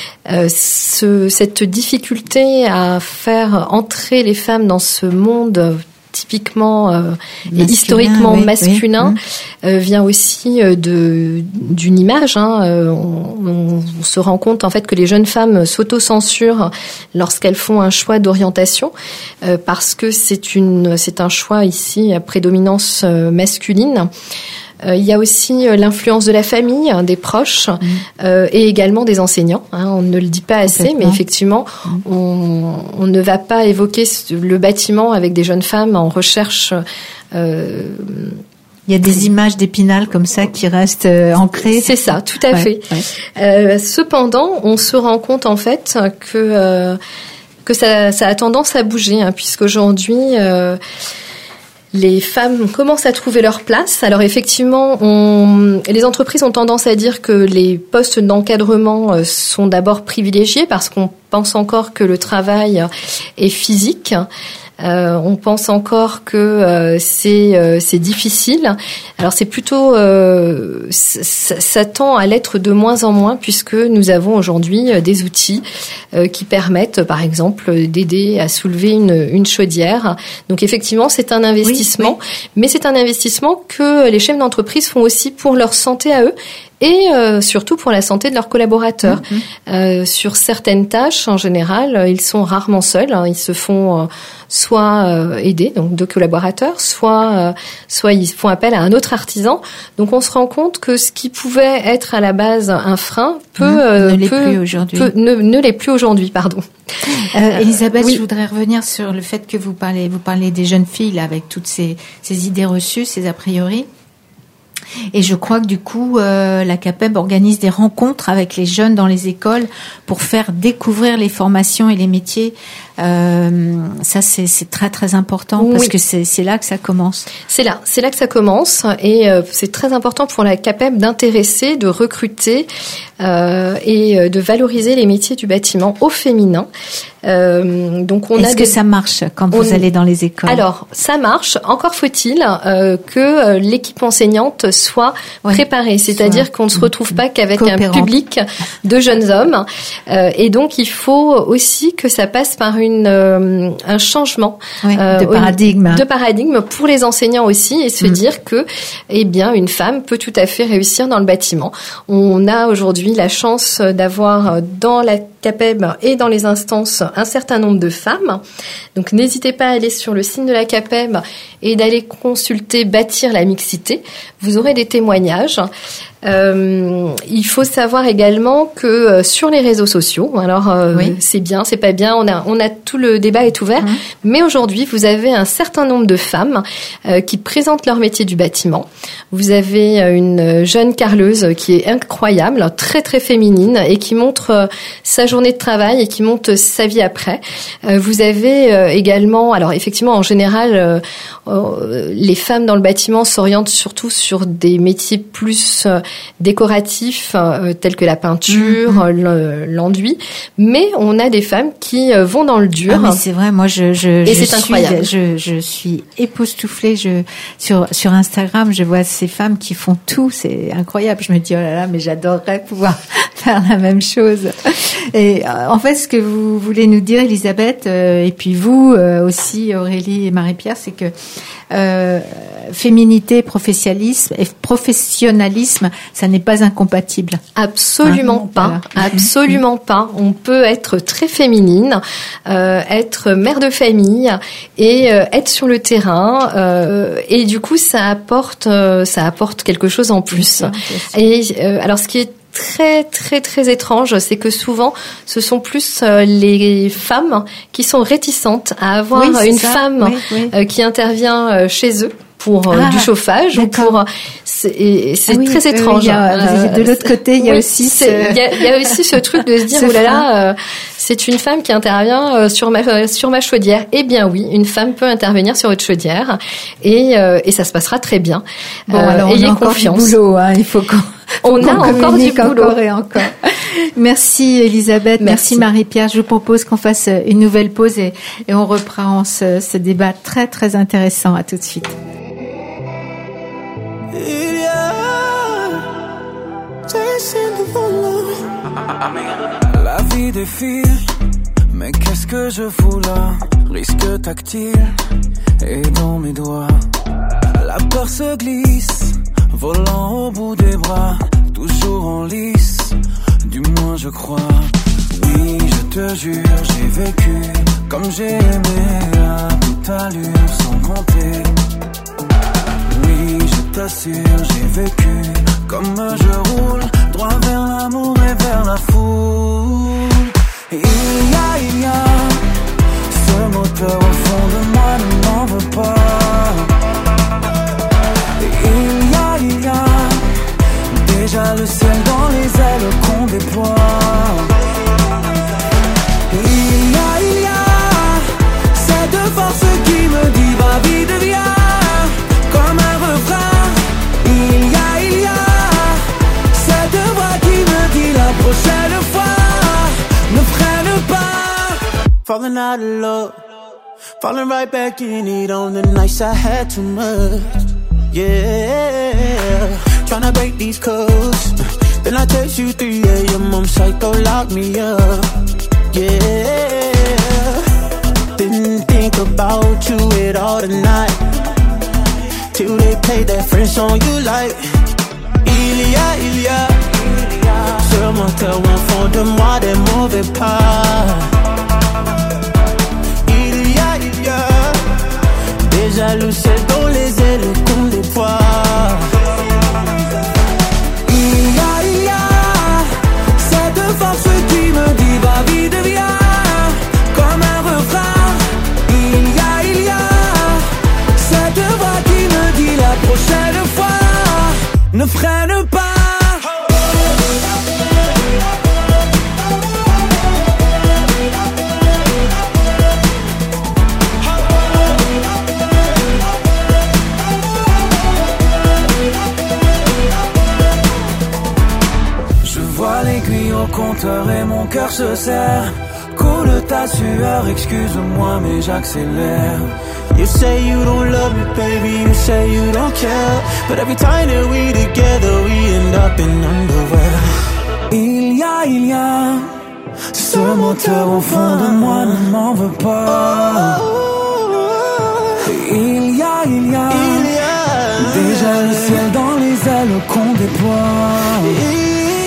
C: Cette difficulté à faire entrer les femmes dans ce monde typiquement et historiquement masculin vient aussi d'une image. On se rend compte en fait que les jeunes femmes s'autocensurent lorsqu'elles font un choix d'orientation parce que c'est un choix ici à prédominance masculine. Il y a aussi l'influence de la famille, des proches, et également des enseignants. On ne le dit pas assez, mais effectivement, on ne va pas évoquer le bâtiment avec des jeunes femmes en recherche.
A: Il y a des images d'Épinal comme ça qui restent ancrées.
C: C'est ça, tout à fait. Cependant, on se rend compte en fait que ça a tendance à bouger, puisqu'aujourd'hui les femmes commencent à trouver leur place. Alors effectivement, les entreprises ont tendance à dire que les postes d'encadrement sont d'abord privilégiés parce qu'on pense encore que le travail est physique. On pense encore que c'est difficile. Alors c'est plutôt ça tend à l'être de moins en moins puisque nous avons aujourd'hui des outils qui permettent par exemple d'aider à soulever une chaudière. Donc effectivement, c'est un investissement, mais c'est un investissement que les chefs d'entreprise font aussi pour leur santé à eux. Et surtout pour la santé de leurs collaborateurs. Sur certaines tâches, en général, ils sont rarement seuls. Ils se font soit aider, donc 2 collaborateurs, soit ils font appel à un autre artisan. Donc on se rend compte que ce qui pouvait être à la base un frein ne l'est plus aujourd'hui. Pardon.
A: Elisabeth, je voudrais revenir sur le fait que vous parlez des jeunes filles là, avec toutes ces idées reçues, ces a priori. Et je crois que du coup, la CAPEB organise des rencontres avec les jeunes dans les écoles pour faire découvrir les formations et les métiers. Ça, c'est très très important parce que c'est là que ça commence.
C: C'est là que ça commence et c'est très important pour la CAPEB d'intéresser, de recruter et de valoriser les métiers du bâtiment au féminin. Donc
A: Est-ce que ça marche quand vous allez dans les écoles?
C: Alors, ça marche. Encore faut-il que l'équipe enseignante soit préparée. C'est-à-dire qu'on ne se retrouve pas qu'avec un public de jeunes hommes. Et donc, il faut aussi que ça passe par un changement
A: de
C: paradigme pour les enseignants aussi et se dire que, une femme peut tout à fait réussir dans le bâtiment. On a aujourd'hui la chance d'avoir dans la CAPEB et dans les instances un certain nombre de femmes. Donc n'hésitez pas à aller sur le site de la CAPEB et d'aller consulter Bâtir la mixité. Vous aurez des témoignages. Il faut savoir également que sur les réseaux sociaux, alors c'est bien, c'est pas bien, on a tout le débat est ouvert, mais aujourd'hui vous avez un certain nombre de femmes qui présentent leur métier du bâtiment. Vous avez une jeune carreleuse qui est incroyable, très très féminine et qui montre sa journée de travail et qui montre sa vie après. Vous avez également, alors effectivement en général les femmes dans le bâtiment s'orientent surtout sur des métiers plus décoratifs tels que la peinture, l'enduit, mais on a des femmes qui vont dans le dur.
A: Ah, mais c'est vrai, moi c'est incroyable. Je suis époustouflée. Sur Instagram, je vois ces femmes qui font tout, c'est incroyable. Je me dis oh là là, mais j'adorerais pouvoir faire la même chose. Et en fait, ce que vous voulez nous dire, Elisabeth, et puis vous aussi, Aurélie et Marie-Pierre, c'est que féminité, professionnalisme, ça n'est pas incompatible.
C: Absolument pas. Voilà. Absolument pas. On peut être très féminine, être mère de famille et être sur le terrain. Et du coup, ça apporte quelque chose en plus. Et alors, ce qui est très très très étrange, c'est que souvent ce sont plus les femmes qui sont réticentes à avoir une femme qui intervient chez eux pour du chauffage ou pour c'est très étrange.
A: De l'autre côté, il y a aussi
C: il y a aussi ce truc de se dire oh là là, c'est une femme qui intervient sur ma chaudière. Eh bien oui, une femme peut intervenir sur votre chaudière et ça se passera très bien.
A: Bon, alors
C: ayez
A: on a encore
C: confiance.
A: du boulot, hein, il faut qu'on
C: a encore du boulot.
A: Encore et encore. Merci Elisabeth, merci Marie-Pierre. Je vous propose qu'on fasse une nouvelle pause et on reprend ce débat très très intéressant. À tout de suite.
H: La vie défile, mais qu'est-ce que je fous là? Risque tactile et dans mes doigts. La peur se glisse, volant au bout des bras, toujours en lice, du moins je crois. Oui, je te jure, j'ai vécu comme j'ai aimé à toute allure sans compter. Oui, je t'assure, j'ai vécu comme je roule, droit vers l'amour et vers la foule. Il y a ce moteur au fond de moi, ne m'en veux pas. Il y a déjà le ciel dans les ailes qu'on déploie. Il y a cette force qui me dit va vite viens, comme un refrain. Il y a cette voix qui me dit la prochaine fois ne freine pas. Falling out of love, falling right back in it on the nights I had too much. Yeah, tryna break these codes. Then I text you 3 a.m. I'm psycho, lock me up. Yeah, didn't think about you at all tonight, till they played that French song you like. Il y a ce moteur au fond de moi, des mauvais pas. Il y a déjà le ciel dans les ailes qu'on déploie. Il y a cette force qui me dit va vite viens, comme un refrain. Il y a cette voix qui me dit la prochaine fois ne freine pas. Au compteur et mon cœur se serre. Coule ta sueur, excuse-moi mais j'accélère. You say you don't love me baby, you say you don't care, but every time that we together we end up in underwear. Il y a ce moteur au fond de moi, ne m'en veux pas. Il y a déjà le ciel dans les ailes qu'on déploie.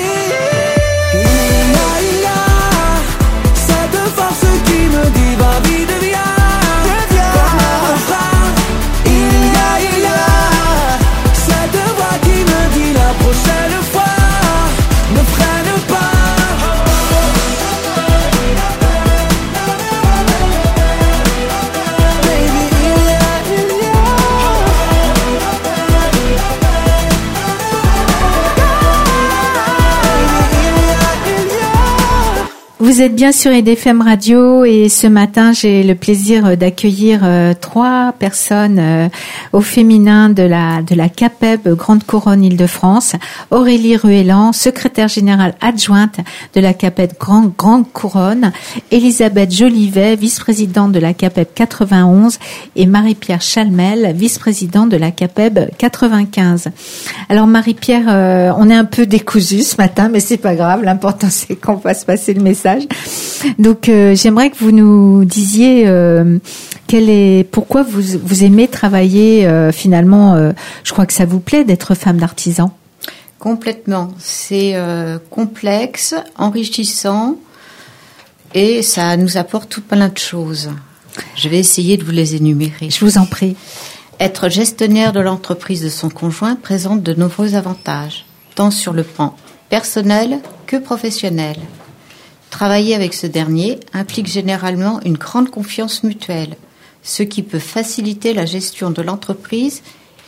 H: Qui me dit va vite viens, comme un refrain. Il y a cette voix qui me dit la prochaine fois ne freine pas.
A: Vous êtes bien sur IDFM Radio et ce matin, j'ai le plaisir d'accueillir 3 personnes au féminin de la CAPEB Grande Couronne Île-de-France. Aurélie Ruellan, secrétaire générale adjointe de la CAPEB Grande Couronne, Elisabeth Jolivet, vice-présidente de la CAPEB 91 et Marie-Pierre Chalmel, vice-présidente de la CAPEB 95. Alors Marie-Pierre, on est un peu décousus ce matin, mais c'est pas grave, l'important c'est qu'on fasse passer le message. Donc j'aimerais que vous nous disiez pourquoi vous aimez travailler finalement. Je crois que ça vous plaît d'être femme d'artisan.
G: Complètement. C'est complexe, enrichissant et ça nous apporte tout plein de choses. Je vais essayer de vous les énumérer.
A: Je vous en prie.
G: Être gestionnaire de l'entreprise de son conjoint présente de nombreux avantages, tant sur le plan personnel que professionnel. Travailler avec ce dernier implique généralement une grande confiance mutuelle, ce qui peut faciliter la gestion de l'entreprise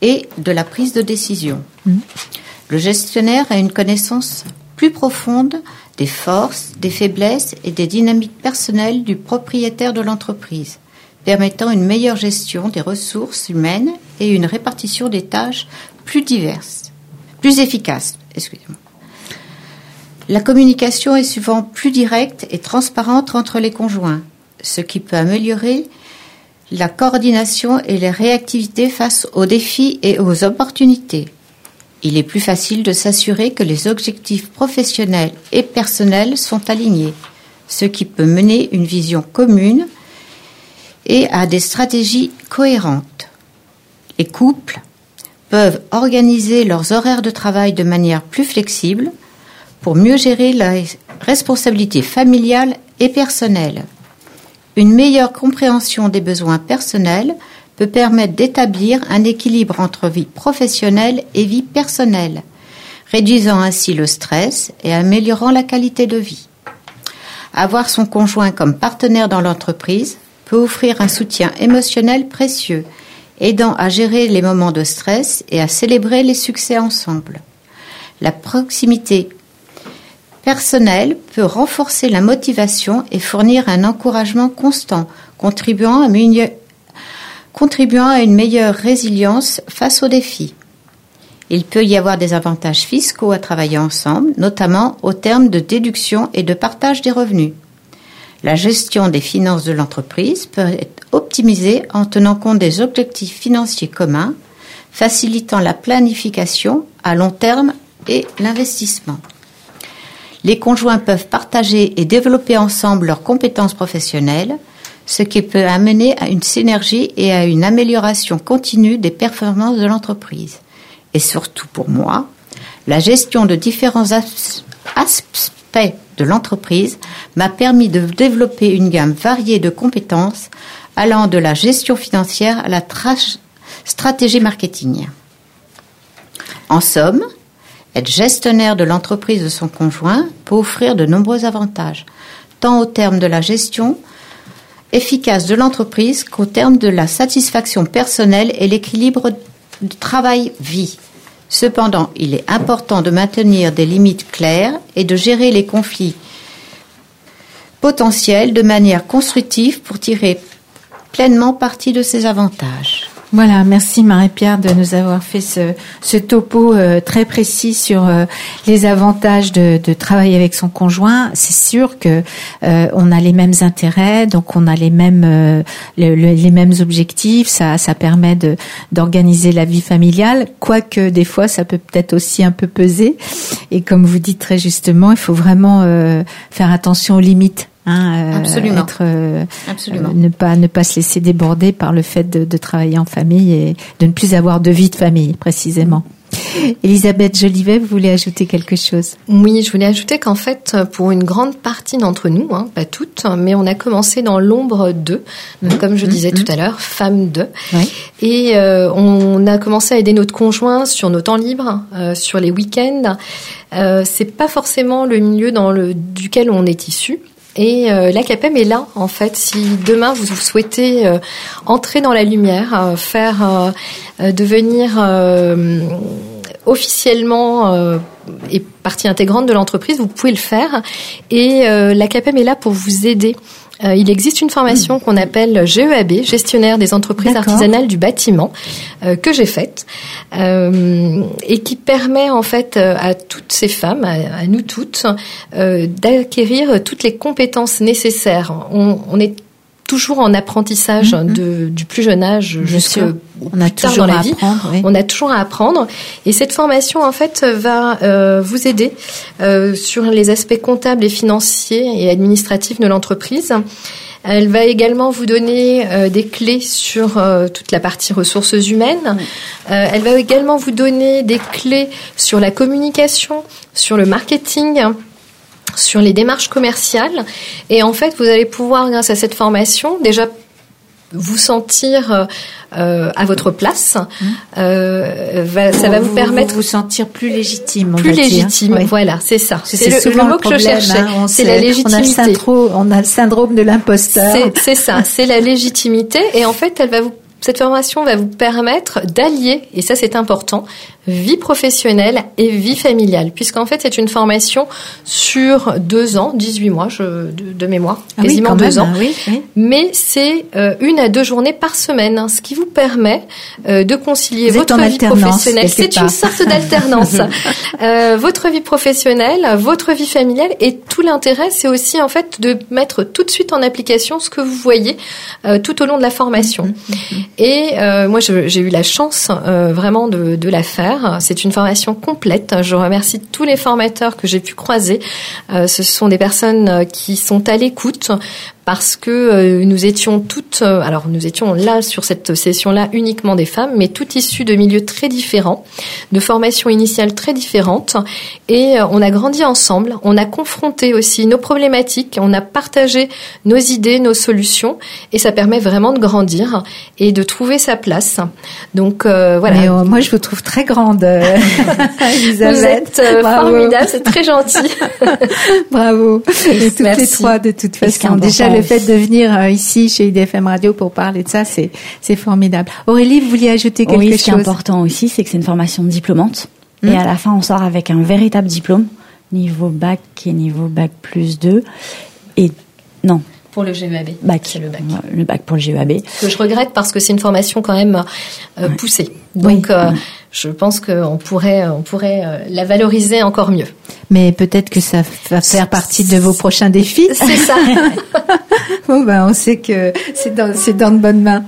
G: et de la prise de décision. Le gestionnaire a une connaissance plus profonde des forces, des faiblesses et des dynamiques personnelles du propriétaire de l'entreprise, permettant une meilleure gestion des ressources humaines et une répartition des tâches plus efficace. Excusez-moi. La communication est souvent plus directe et transparente entre les conjoints, ce qui peut améliorer la coordination et la réactivité face aux défis et aux opportunités. Il est plus facile de s'assurer que les objectifs professionnels et personnels sont alignés, ce qui peut mener une vision commune et à des stratégies cohérentes. Les couples peuvent organiser leurs horaires de travail de manière plus flexible pour mieux gérer la responsabilité familiale et personnelle. Une meilleure compréhension des besoins personnels peut permettre d'établir un équilibre entre vie professionnelle et vie personnelle, réduisant ainsi le stress et améliorant la qualité de vie. Avoir son conjoint comme partenaire dans l'entreprise peut offrir un soutien émotionnel précieux, aidant à gérer les moments de stress et à célébrer les succès ensemble. La proximité personnelle peut renforcer la motivation et fournir un encouragement constant, contribuant à une meilleure résilience face aux défis. Il peut y avoir des avantages fiscaux à travailler ensemble, notamment au terme de déduction et de partage des revenus. La gestion des finances de l'entreprise peut être optimisée en tenant compte des objectifs financiers communs, facilitant la planification à long terme et l'investissement. Les conjoints peuvent partager et développer ensemble leurs compétences professionnelles, ce qui peut amener à une synergie et à une amélioration continue des performances de l'entreprise. Et surtout pour moi, la gestion de différents aspects de l'entreprise m'a permis de développer une gamme variée de compétences allant de la gestion financière à la stratégie marketing. En somme, être gestionnaire de l'entreprise de son conjoint peut offrir de nombreux avantages, tant au terme de la gestion efficace de l'entreprise qu'au terme de la satisfaction personnelle et l'équilibre du travail-vie. Cependant, il est important de maintenir des limites claires et de gérer les conflits potentiels de manière constructive pour tirer pleinement parti de ces avantages.
A: Voilà, merci Marie-Pierre de nous avoir fait ce topo très précis sur les avantages de travailler avec son conjoint. C'est sûr que on a les mêmes intérêts, donc on a les mêmes objectifs. Ça permet d'organiser la vie familiale, quoique des fois ça peut peut-être aussi un peu peser. Et comme vous dites très justement, il faut vraiment faire attention aux limites.
G: Absolument.
A: Absolument. Ne pas se laisser déborder par le fait de travailler en famille et de ne plus avoir de vie de famille, précisément. Elisabeth Jolivet, vous voulez ajouter quelque chose?
C: Oui, je voulais ajouter qu'en fait, pour une grande partie d'entre nous, pas toutes, mais on a commencé dans l'ombre d'eux, comme je disais tout à l'heure, femme d'eux. Oui. Et on a commencé à aider notre conjoint sur nos temps libres, sur les week-ends. C'est pas forcément le milieu duquel on est issu. Et l'ACAPEM est là, en fait, si demain vous souhaitez entrer dans la lumière, devenir officiellement et partie intégrante de l'entreprise, vous pouvez le faire. Et l'ACAPEM est là pour vous aider. Il existe une formation qu'on appelle GEAB, gestionnaire des entreprises artisanales du bâtiment, que j'ai faite, et qui permet en fait à toutes ces femmes, à nous toutes, d'acquérir toutes les compétences nécessaires. On est toujours en apprentissage du plus jeune âge jusqu'à plus tard dans la vie. On a toujours à apprendre. Et cette formation, en fait, va vous aider sur les aspects comptables et financiers et administratifs de l'entreprise. Elle va également vous donner des clés sur toute la partie ressources humaines. Elle va également vous donner des clés sur la communication, sur le marketing, sur les démarches commerciales. Et en fait, vous allez pouvoir, grâce à cette formation, déjà vous sentir à votre place. Ça va vous permettre
A: vous sentir plus légitime.
C: Plus légitime, oui. Voilà, c'est ça. C'est le mot que je cherchais. C'est la légitimité.
A: On a le syndrome de l'imposteur.
C: C'est ça, c'est la légitimité. Et en fait, elle va vous cette formation va vous permettre d'allier, et ça c'est important, vie professionnelle et vie familiale, puisqu'en fait c'est une formation sur 2 ans, 18 mois de mémoire, quasiment 2 ans,
A: oui.
C: mais c'est 1 à 2 journées par semaine, ce qui vous permet de concilier votre vie professionnelle. C'est une sorte d'alternance. Votre vie professionnelle, votre vie familiale, et tout l'intérêt c'est aussi en fait de mettre tout de suite en application ce que vous voyez tout au long de la formation. Et moi j'ai eu la chance vraiment de la faire. C'est une formation complète. Je remercie tous les formateurs que j'ai pu croiser. Ce sont des personnes qui sont à l'écoute, parce que nous étions toutes, alors nous étions là sur cette session-là uniquement des femmes, mais toutes issues de milieux très différents, de formations initiales très différentes, et on a grandi ensemble, on a confronté aussi nos problématiques, on a partagé nos idées, nos solutions, et ça permet vraiment de grandir et de trouver sa place. Donc voilà.
A: Mais, moi je vous trouve très grande, Elisabeth.
C: Vous êtes formidable, c'est très gentil.
A: Bravo. Et toutes
C: Merci.
A: les trois de toute façon. Déjà le fait de venir ici chez IDFM Radio pour parler de ça, c'est formidable. Aurélie, vous vouliez ajouter quelque chose?
B: Oui, ce qui est important aussi, c'est que c'est une formation diplômante. Et à la fin, on sort avec un véritable diplôme, niveau bac et niveau bac plus 2. Et non.
C: Pour le GEAB.
B: C'est le bac. Le bac pour le GEAB.
C: Que je regrette parce que c'est une formation quand même poussée. Donc, je pense qu'on pourrait la valoriser encore mieux.
A: Mais peut-être que ça va faire partie de vos prochains défis.
C: C'est ça.
A: Bon, on sait que c'est dans de bonnes mains.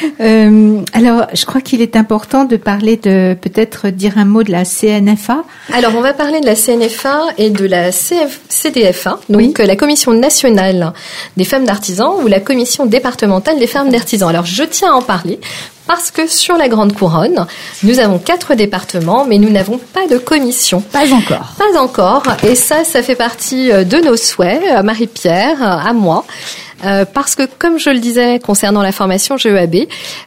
A: Alors, je crois qu'il est important de parler peut-être dire un mot de la CNFA.
C: Alors, on va parler de la CNFA et de la CDFA, donc la Commission nationale des femmes d'artisans ou la Commission départementale des femmes d'artisans. Alors, je tiens à en parler parce que sur la Grande Couronne, nous avons 4 départements, mais nous n'avons pas de commission.
A: Pas encore.
C: Pas encore. Et ça fait partie de nos souhaits, à Marie-Pierre, à moi. Parce que, comme je le disais concernant la formation GEAB,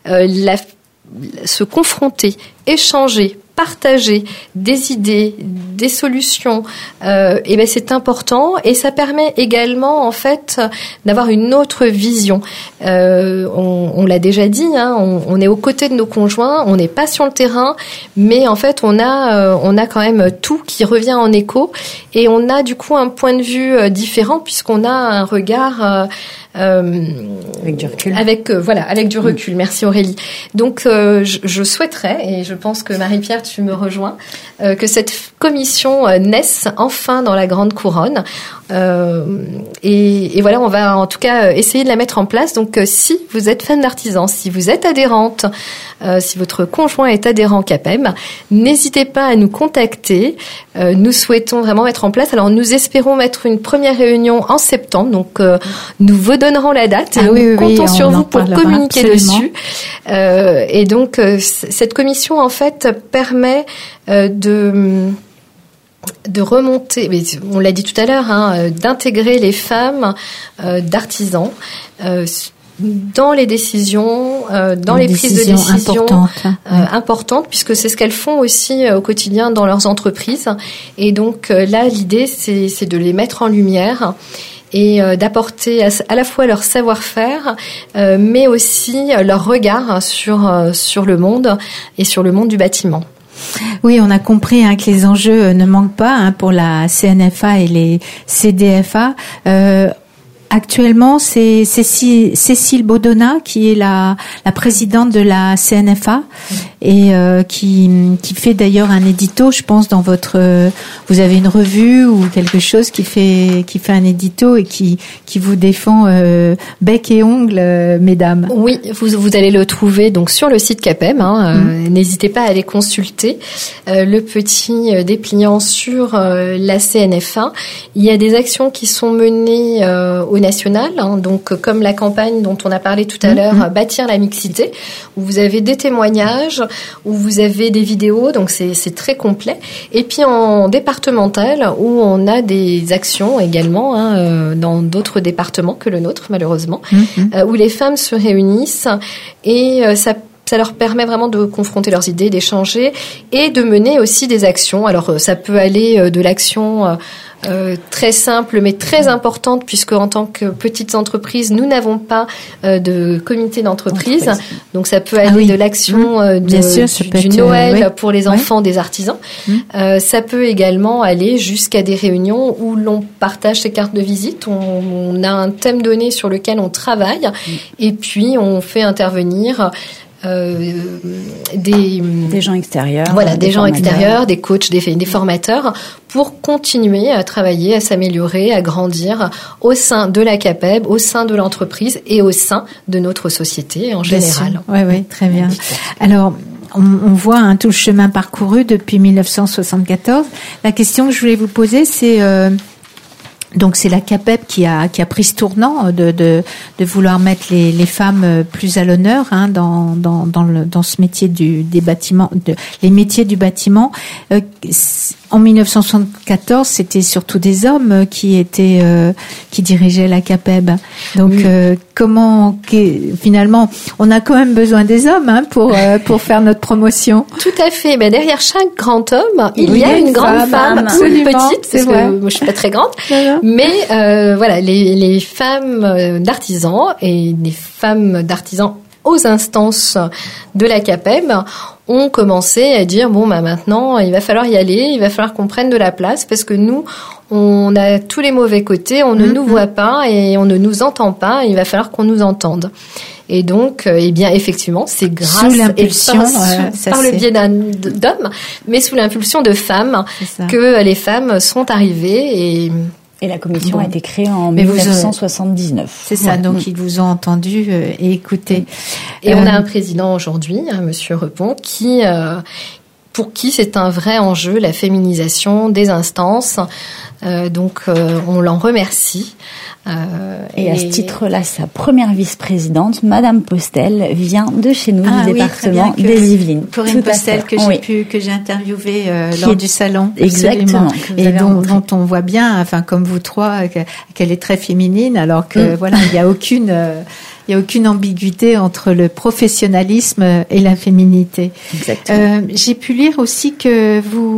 C: se confronter, échanger, partager des idées, des solutions, c'est important, et ça permet également en fait d'avoir une autre vision. On l'a déjà dit, on est aux côtés de nos conjoints, on n'est pas sur le terrain, mais en fait on a quand même tout qui revient en écho, et on a du coup un point de vue différent puisqu'on a un regard
A: avec du recul.
C: Avec du recul. Merci Aurélie. Donc je souhaiterais, et je pense que Marie-Pierre tu me rejoins, que cette commission naisse enfin dans la Grande Couronne. Et voilà, on va en tout cas essayer de la mettre en place. Donc si vous êtes fan d'artisans, si vous êtes adhérente, si votre conjoint est adhérent CAPEM, n'hésitez pas à nous contacter. Nous souhaitons vraiment mettre en place. Alors nous espérons mettre une première réunion en septembre. Donc nous vous donnerons la date et nous comptons sur vous pour communiquer dessus. Et donc cette commission en fait permet de remonter, mais on l'a dit tout à l'heure, d'intégrer les femmes d'artisans dans les décisions, dans les prises de décision importantes, puisque c'est ce qu'elles font aussi au quotidien dans leurs entreprises. Et donc là, l'idée, c'est de les mettre en lumière et d'apporter à la fois leur savoir-faire, mais aussi leur regard sur le monde et sur le monde du bâtiment.
A: Oui, on a compris que les enjeux ne manquent pas pour la CNFA et les CDFA. Actuellement, c'est Cécile Baudonna qui est la présidente de la CNFA et qui fait d'ailleurs un édito, je pense, dans vous avez une revue ou quelque chose qui fait un édito et qui vous défend bec et ongles, mesdames.
C: Oui, vous allez le trouver donc sur le site CAPEM. N'hésitez pas à aller consulter le petit dépliant sur la CNFA. Il y a des actions qui sont menées au national, donc comme la campagne dont on a parlé tout à l'heure, Bâtir la mixité, où vous avez des témoignages, où vous avez des vidéos, donc c'est très complet. Et puis en départemental, où on a des actions également dans d'autres départements que le nôtre, malheureusement, où les femmes se réunissent et ça leur permet vraiment de confronter leurs idées, d'échanger et de mener aussi des actions. Alors ça peut aller de l'action très simple mais très importante, puisque en tant que petites entreprises, nous n'avons pas de comité d'entreprise. Donc ça peut aller de l'action du Noël pour les enfants des artisans. Ça peut également aller jusqu'à des réunions où l'on partage ses cartes de visite. On a un thème donné sur lequel on travaille et puis on fait intervenir des gens extérieurs, des gens extérieurs, des coachs, des formateurs, pour continuer à travailler, à s'améliorer, à grandir au sein de la CAPEB, au sein de l'entreprise et au sein de notre société en général.
A: Oui, très bien. Alors, on voit tout le chemin parcouru depuis 1974. La question que je voulais vous poser, c'est donc c'est la CAPEB qui a pris ce tournant de vouloir mettre les femmes plus à l'honneur dans ce métier des bâtiments, les métiers du bâtiment. En 1974, c'était surtout des hommes qui dirigeaient la CAPEB. Donc finalement, on a quand même besoin des hommes pour faire notre promotion.
C: Tout à fait. Ben derrière chaque grand homme, il y a une grande femme, une petite, parce que moi je suis pas très grande. Mais les femmes d'artisans et les femmes d'artisans aux instances de la CAPEB ont commencé à dire maintenant il va falloir y aller, il va falloir qu'on prenne de la place, parce que nous on a tous les mauvais côtés, on ne nous voit pas et on ne nous entend pas, il va falloir qu'on nous entende. Et donc, effectivement, c'est grâce
A: sous l'impulsion,
C: par le biais d'hommes, mais sous l'impulsion de femmes, que les femmes sont arrivées
B: et la commission a été créée en 1979.
A: C'est ça, donc ils vous ont entendu et écouté.
C: Et on a un président aujourd'hui, Monsieur Repon, pour qui c'est un vrai enjeu, la féminisation des instances. Donc on l'en remercie.
B: Et à ce titre-là, sa première vice-présidente, Madame Postel, vient de chez nous, du département des Yvelines.
A: Corinne Postel, que j'ai interviewée lors du salon.
B: Exactement.
A: Et dont on voit bien, comme vous trois, qu'elle est très féminine, alors que il y a aucune ambiguïté entre le professionnalisme et la féminité.
B: Exactement.
A: J'ai pu lire aussi que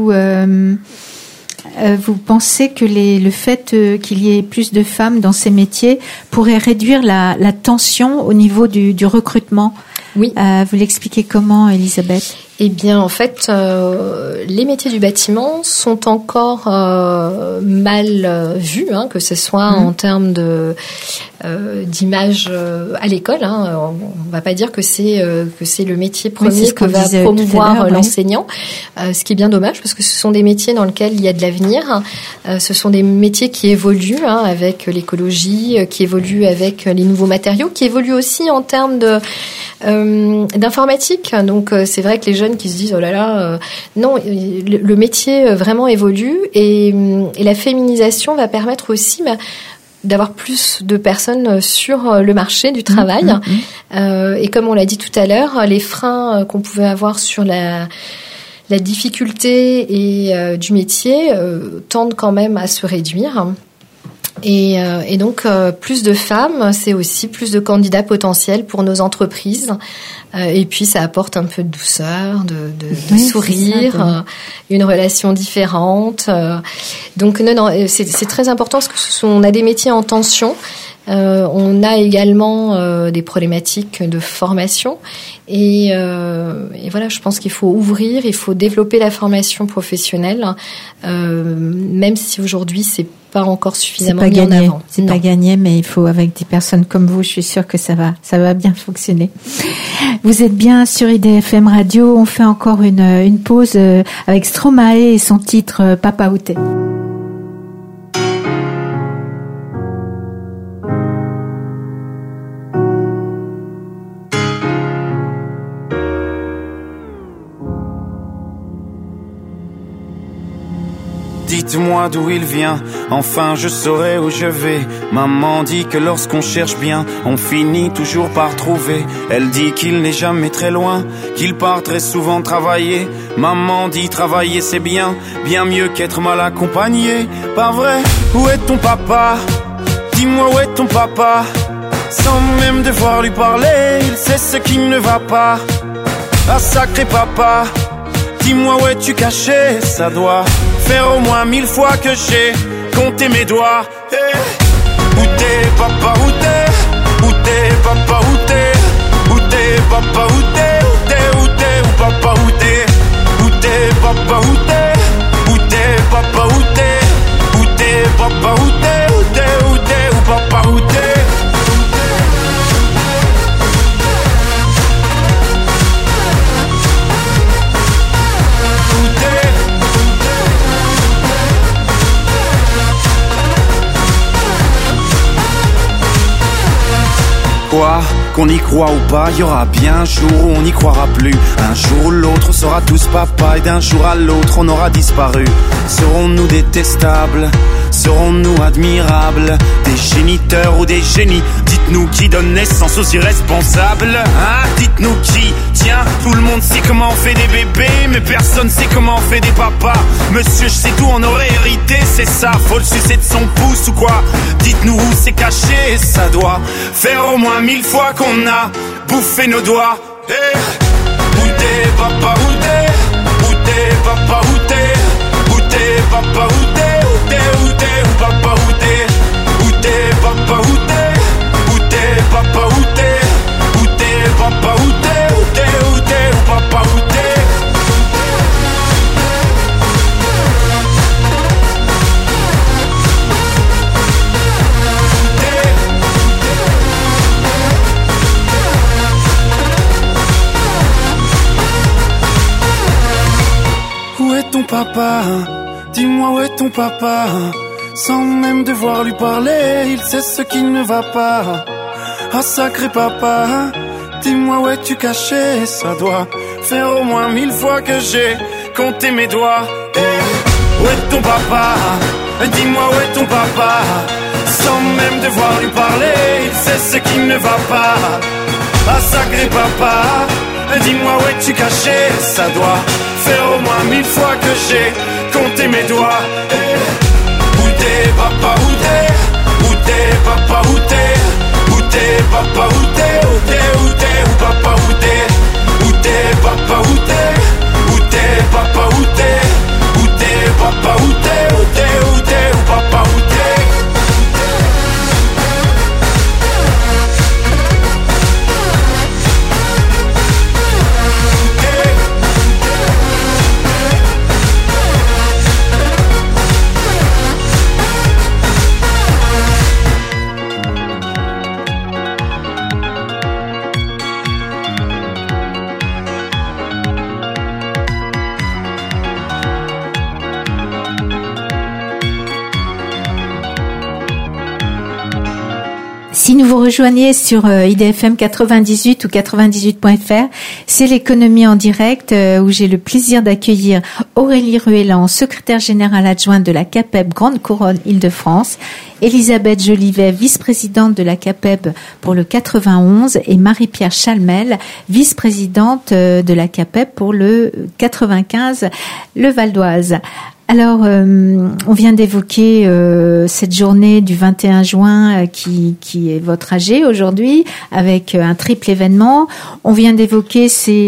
A: vous pensez que le fait qu'il y ait plus de femmes dans ces métiers pourrait réduire la tension au niveau du recrutement.
C: Oui.
A: Vous l'expliquez comment, Elisabeth ?
C: Eh bien, en fait, les métiers du bâtiment sont encore mal vus, que ce soit en termes d'image à l'école. On va pas dire que c'est le métier premier que va promouvoir l'enseignant, ce qui est bien dommage, parce que ce sont des métiers dans lesquels il y a de l'avenir. Ce sont des métiers qui évoluent avec l'écologie, qui évoluent avec les nouveaux matériaux, qui évoluent aussi en termes d'informatique. Donc c'est vrai que les jeunes qui se disent non, le métier vraiment évolue et la féminisation va permettre aussi d'avoir plus de personnes sur le marché du travail. Et comme on l'a dit tout à l'heure, les freins qu'on pouvait avoir sur la difficulté du métier tendent quand même à se réduire. Et donc, plus de femmes, c'est aussi plus de candidats potentiels pour nos entreprises. Et puis, ça apporte un peu de douceur, de sourire, une relation différente. Donc, non, c'est très important parce que on a des métiers en tension. On a également des problématiques de formation et voilà, je pense qu'il faut ouvrir, il faut développer la formation professionnelle, même si aujourd'hui c'est pas encore suffisamment mis en avant.
A: C'est pas gagné, mais il faut, avec des personnes comme vous, je suis sûre que ça va bien fonctionner. Vous êtes bien sur IDFM Radio. On fait encore une pause avec Stromae et son titre Papa Outé.
I: Dites-moi d'où il vient, enfin je saurai où je vais. Maman dit que lorsqu'on cherche bien, on finit toujours par trouver. Elle dit qu'il n'est jamais très loin, qu'il part très souvent travailler. Maman dit travailler c'est bien, bien mieux qu'être mal accompagné. Pas vrai? Où est ton papa? Dis-moi où est ton papa? Sans même devoir lui parler, il sait ce qui ne va pas. Ah sacré papa, dis-moi où es-tu caché? Ça doit faire au moins 1000 fois que j'ai compter mes doigts. Hey. Où t'es, papa, où t'es? Où t'es, papa, où t'es? Où t'es, papa, où t'es? Où t'es, où t'es, où papa, où t'es? Où t'es, papa, où t'es? Où t'es, papa, où t'es? Où t'es, papa, où t'es? Où t'es, où t'es, où papa, où t'es? Quoi, qu'on y croit ou pas, y aura bien un jour où on n'y croira plus. Un jour ou l'autre on sera tous papa et d'un jour à l'autre on aura disparu. Serons-nous détestables? Serons-nous admirables? Des géniteurs ou des génies? Dites-nous qui donne naissance aux irresponsables, hein? Dites-nous qui? Tiens, tout le monde sait comment on fait des bébés, mais personne sait comment on fait des papas. Monsieur, je sais tout, on aurait hérité, c'est ça. Faut le sucer de son pouce ou quoi? Dites-nous où c'est caché, ça doit faire au moins 1000 fois qu'on a bouffé nos doigts. Hey. Où t'es, papa, où t'es? Où t'es, papa, où t'es? Où t'es, papa, où t'es? Où t'es, où t'es, où papa, où t'es? Où t'es, papa, où t'es? Où t'es, papa, où t'es? Où t'es, papa, où t'es? Où t'es, où t'es, où papa, où t'es? Où est ton papa? Dis-moi où est ton papa? Sans même devoir lui parler, il sait ce qui ne va pas. Ah sacré papa, dis-moi où es-tu caché? Ça doit faire au moins 1000 fois que j'ai compté mes doigts. Hey. Où est ton papa? Dis-moi où est ton papa? Sans même devoir lui parler, il sait ce qui ne va pas. Ah sacré papa, dis-moi où es-tu caché? Ça doit faire au moins 1000 fois que j'ai compté mes doigts. Hey. Où t'es, papa, où t'es? Où t'es, papa, où t'es? Où t'es, papa, où t'es? Où t'es, où t'es, où papa, où t'es? Où t'es, papa, où t'es? Où t'es, papa, où t'es? Où t'es, papa, où t'es? Où t'es, où t'es, où papa, où t'es?
A: Si nous vous rejoignez sur IDFM 98 ou 98.fr, c'est l'économie en direct où j'ai le plaisir d'accueillir Aurélie Ruellan, secrétaire générale adjointe de la CAPEB Grande Couronne Île-de-France, Elisabeth Jolivet, vice-présidente de la CAPEB pour le 91 et Marie-Pierre Chalmel, vice-présidente de la CAPEB pour le 95, le Val d'Oise. Alors, on vient d'évoquer cette journée du 21 juin qui est votre AG aujourd'hui, avec un triple événement. On vient d'évoquer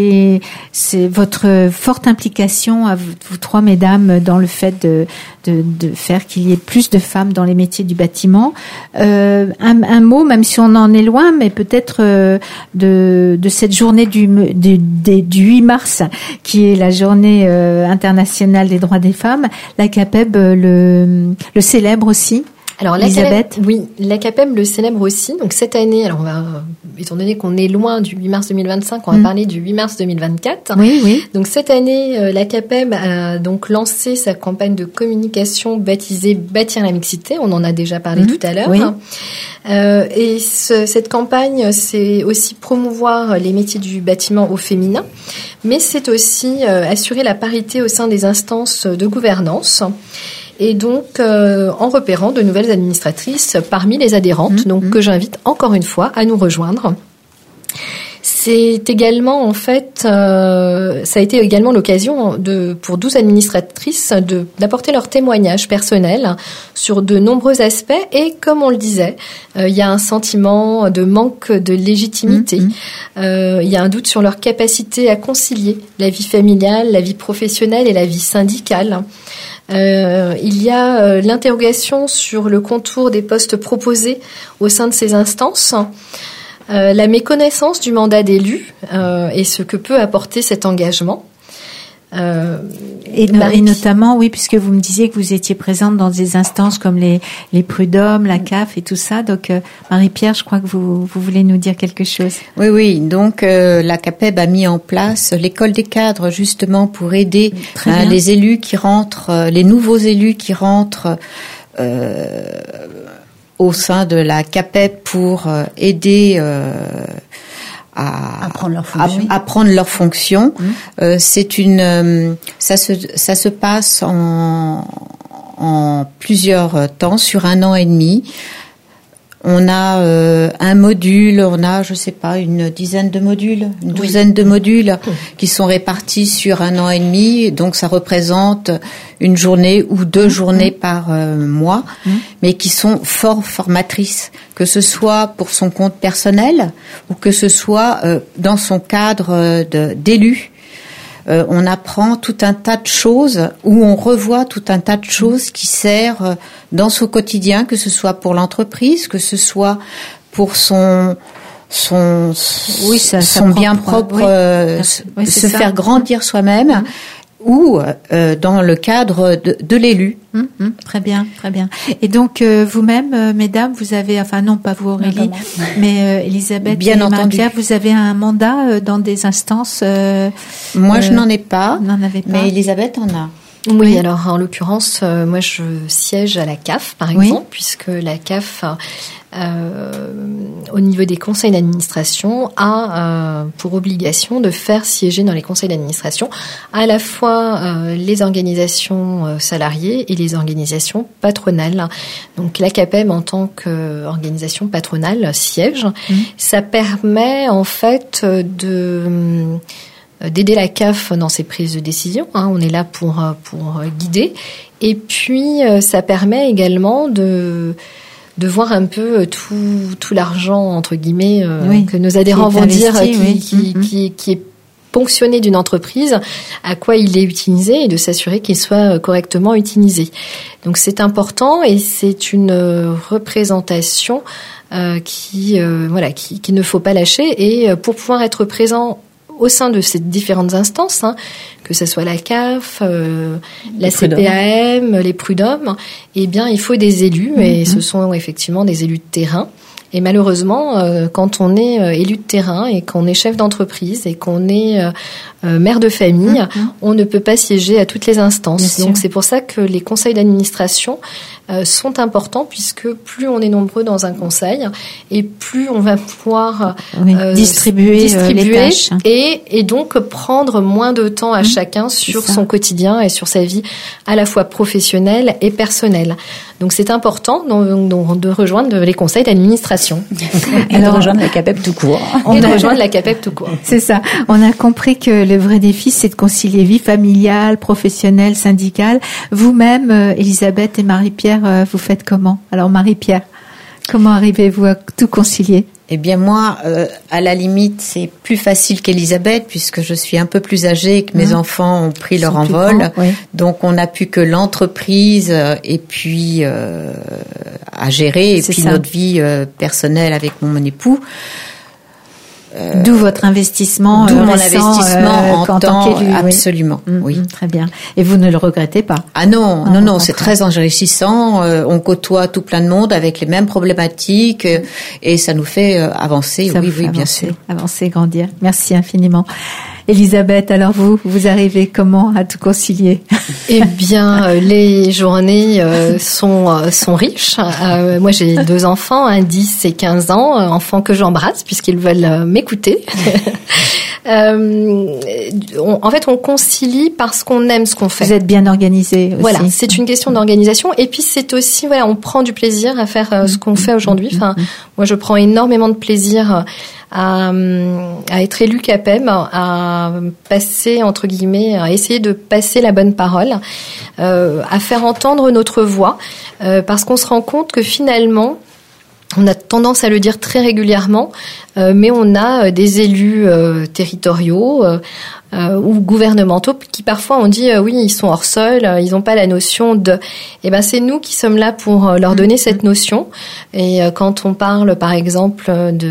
A: votre forte implication à vous trois mesdames dans le fait de faire qu'il y ait plus de femmes dans les métiers du bâtiment. Un mot, même si on en est loin, mais peut-être de cette journée du 8 mars, qui est la journée internationale des droits des femmes. La CAPEB le célèbre aussi.
C: Alors
A: Elisabeth.
C: La CAPEB le célèbre aussi. Donc cette année, alors on va, étant donné qu'on est loin du 8 mars 2025, on va parler du 8 mars 2024.
A: Oui.
C: Donc cette année, la CAPEB a donc lancé sa campagne de communication baptisée Bâtir la mixité. On en a déjà parlé tout à l'heure.
A: Oui.
C: Et cette campagne, c'est aussi promouvoir les métiers du bâtiment au féminin, mais c'est aussi assurer la parité au sein des instances de gouvernance. Et donc, en repérant de nouvelles administratrices parmi les adhérentes, que j'invite encore une fois à nous rejoindre. C'est également, en fait, ça a été également l'occasion pour 12 administratrices d'apporter leur témoignage personnel sur de nombreux aspects. Et comme on le disait, il y a un sentiment de manque de légitimité. Il y a un doute sur leur capacité à concilier la vie familiale, la vie professionnelle et la vie syndicale. Il y a l'interrogation sur le contour des postes proposés au sein de ces instances, la méconnaissance du mandat d'élu et ce que peut apporter cet engagement.
A: Et notamment, oui, puisque vous me disiez que vous étiez présente dans des instances comme les prud'hommes, la CAF et tout ça. Donc, Marie-Pierre, je crois que vous voulez nous dire quelque chose.
G: Oui. Donc, la CAPEB a mis en place l'école des cadres justement pour aider les élus qui rentrent, les nouveaux élus qui rentrent au sein de la CAPEB pour aider à prendre leur fonction. C'est ça se passe en plusieurs temps, sur 1 an et demi. On a un module, on a, je sais pas, une dizaine de modules, une douzaine de modules qui sont répartis sur 1 an et demi. Donc ça représente une journée ou 2 journées par mois, mais qui sont fort formatrices, que ce soit pour son compte personnel ou que ce soit dans son cadre d'élu. On apprend tout un tas de choses, ou on revoit tout un tas de choses qui servent dans son quotidien, que ce soit pour l'entreprise, que ce soit pour son bien propre, se faire grandir soi-même, ou dans le cadre de l'élu.
A: Très bien, très bien. Et donc vous-même, mesdames, vous avez, enfin non, pas vous Aurélie, mais Elisabeth
G: bien
A: et Marie-Pierre, vous avez un mandat dans des instances.
G: Moi, je n'en ai pas,
A: pas.
G: Mais Elisabeth en a.
C: Oui, alors en l'occurrence, moi je siège à la CAF, par exemple, puisque la CAF, au niveau des conseils d'administration, a pour obligation de faire siéger dans les conseils d'administration à la fois les organisations salariées et les organisations patronales. Donc la CAPEB, en tant qu'organisation patronale, siège. Ça permet en fait d'aider la CAF dans ses prises de décision. On est là pour guider. Et puis, ça permet également de voir un peu tout l'argent, entre guillemets, que nos adhérents vont dire, qui est ponctionné d'une entreprise, à quoi il est utilisé et de s'assurer qu'il soit correctement utilisé. Donc, c'est important et c'est une représentation qui ne faut pas lâcher. Et pour pouvoir être présent au sein de ces différentes instances, que ce soit la CAF, la CPAM, les prud'hommes, eh bien, il faut des élus, et ce sont effectivement des élus de terrain. Et malheureusement, quand on est élu de terrain et qu'on est chef d'entreprise et qu'on est mère de famille, on ne peut pas siéger à toutes les instances. Donc c'est pour ça que les conseils d'administration sont importants, puisque plus on est nombreux dans un conseil et plus on va pouvoir
A: distribuer les tâches
C: et donc prendre moins de temps à chacun sur son quotidien et sur sa vie à la fois professionnelle et personnelle. Donc c'est important de rejoindre les conseils d'administration.
B: Et de rejoindre la CAPEB tout court.
A: C'est ça. On a compris que le vrai défi, c'est de concilier vie familiale, professionnelle, syndicale. Vous-même, Elisabeth et Marie-Pierre, vous faites comment? Alors Marie-Pierre, comment arrivez-vous à tout concilier?
G: Eh bien moi, à la limite, c'est plus facile qu'Elisabeth, puisque je suis un peu plus âgée et que mes enfants ont pris leur envol. Donc on n'a plus que l'entreprise et puis à gérer, et puis notre vie personnelle avec mon époux.
A: D'où votre investissement,
G: mon investissement en tant
A: qu'élu.
G: Absolument, oui.
A: Très bien. Et vous ne le regrettez pas?
G: Ah non, c'est très enrichissant. On côtoie tout plein de monde avec les mêmes problématiques et ça nous fait avancer. Bien sûr.
A: Avancer, grandir. Merci infiniment. Elisabeth, alors vous arrivez comment à tout concilier?
C: Eh bien, les journées sont riches. Moi, j'ai 2 enfants, 10 et 15 ans, enfants que j'embrasse puisqu'ils veulent m'écouter. En fait, on concilie parce qu'on aime ce qu'on fait.
A: Vous êtes bien organisé aussi.
C: Voilà, c'est une question d'organisation. Et puis, c'est aussi, on prend du plaisir à faire ce qu'on fait aujourd'hui. Enfin, moi, je prends énormément de plaisir à être élu CAPEB, à passer, entre guillemets, à essayer de passer la bonne parole, à faire entendre notre voix, parce qu'on se rend compte que finalement, on a tendance à le dire très régulièrement, mais on a des élus territoriaux ou gouvernementaux qui parfois on dit oui, ils sont hors sol, ils n'ont pas la notion de. Eh ben c'est nous qui sommes là pour leur donner cette notion. Et quand on parle par exemple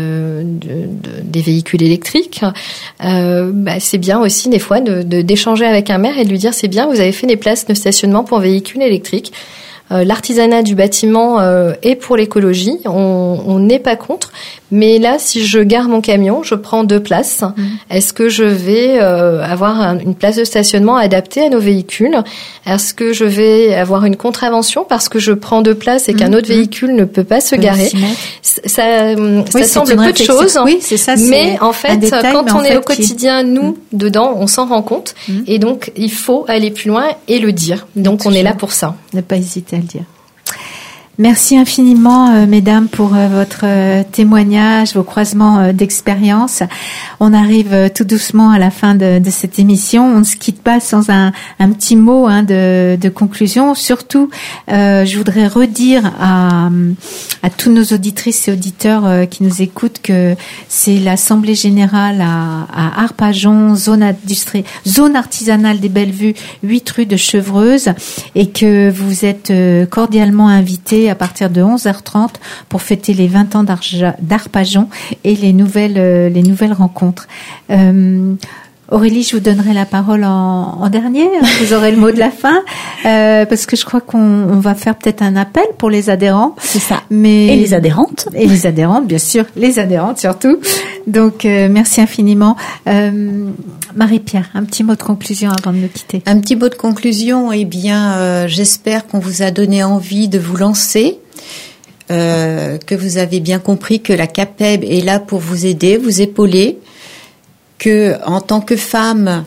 C: des véhicules électriques, c'est bien aussi des fois d'échanger avec un maire et de lui dire c'est bien, vous avez fait des places de stationnement pour véhicules électriques. L'artisanat du bâtiment est pour l'écologie, on n'est pas contre. Mais là, si je gare mon camion, je prends 2 places. Est-ce que je vais avoir une place de stationnement adaptée à nos véhicules? Est-ce que je vais avoir une contravention parce que je prends 2 places et qu'un autre véhicule ne peut pas se garer? Ça semble peu de choses.
A: Oui, c'est ça.
C: Mais en fait, quand on est au quotidien, nous, dedans, on s'en rend compte. Et donc, il faut aller plus loin et le dire. Donc, on est là pour ça.
A: Ne pas hésiter à le dire. Merci infiniment, mesdames, pour votre témoignage, vos croisements d'expérience. On arrive tout doucement à la fin de cette émission. On ne se quitte pas sans un petit mot de conclusion. Surtout, je voudrais redire à tous nos auditrices et auditeurs qui nous écoutent que c'est l'Assemblée Générale à Arpajon, zone artisanale des Bellevues, 8 rue de Chevreuse, et que vous êtes cordialement invités à partir de 11h30 pour fêter les 20 ans d'Arpajon et les nouvelles rencontres. Aurélie, je vous donnerai la parole en dernier. Vous aurez le mot de la fin, parce que je crois qu'on va faire peut-être un appel pour les adhérents.
B: C'est ça.
A: Et
B: les adhérentes.
A: Et les adhérentes, bien sûr. Les adhérentes surtout. Donc, merci infiniment. Marie-Pierre, un petit mot de conclusion avant de nous quitter.
G: Un petit mot de conclusion. Eh bien, j'espère qu'on vous a donné envie de vous lancer. Que vous avez bien compris que la CAPEB est là pour vous aider, vous épauler. Que en tant que femme,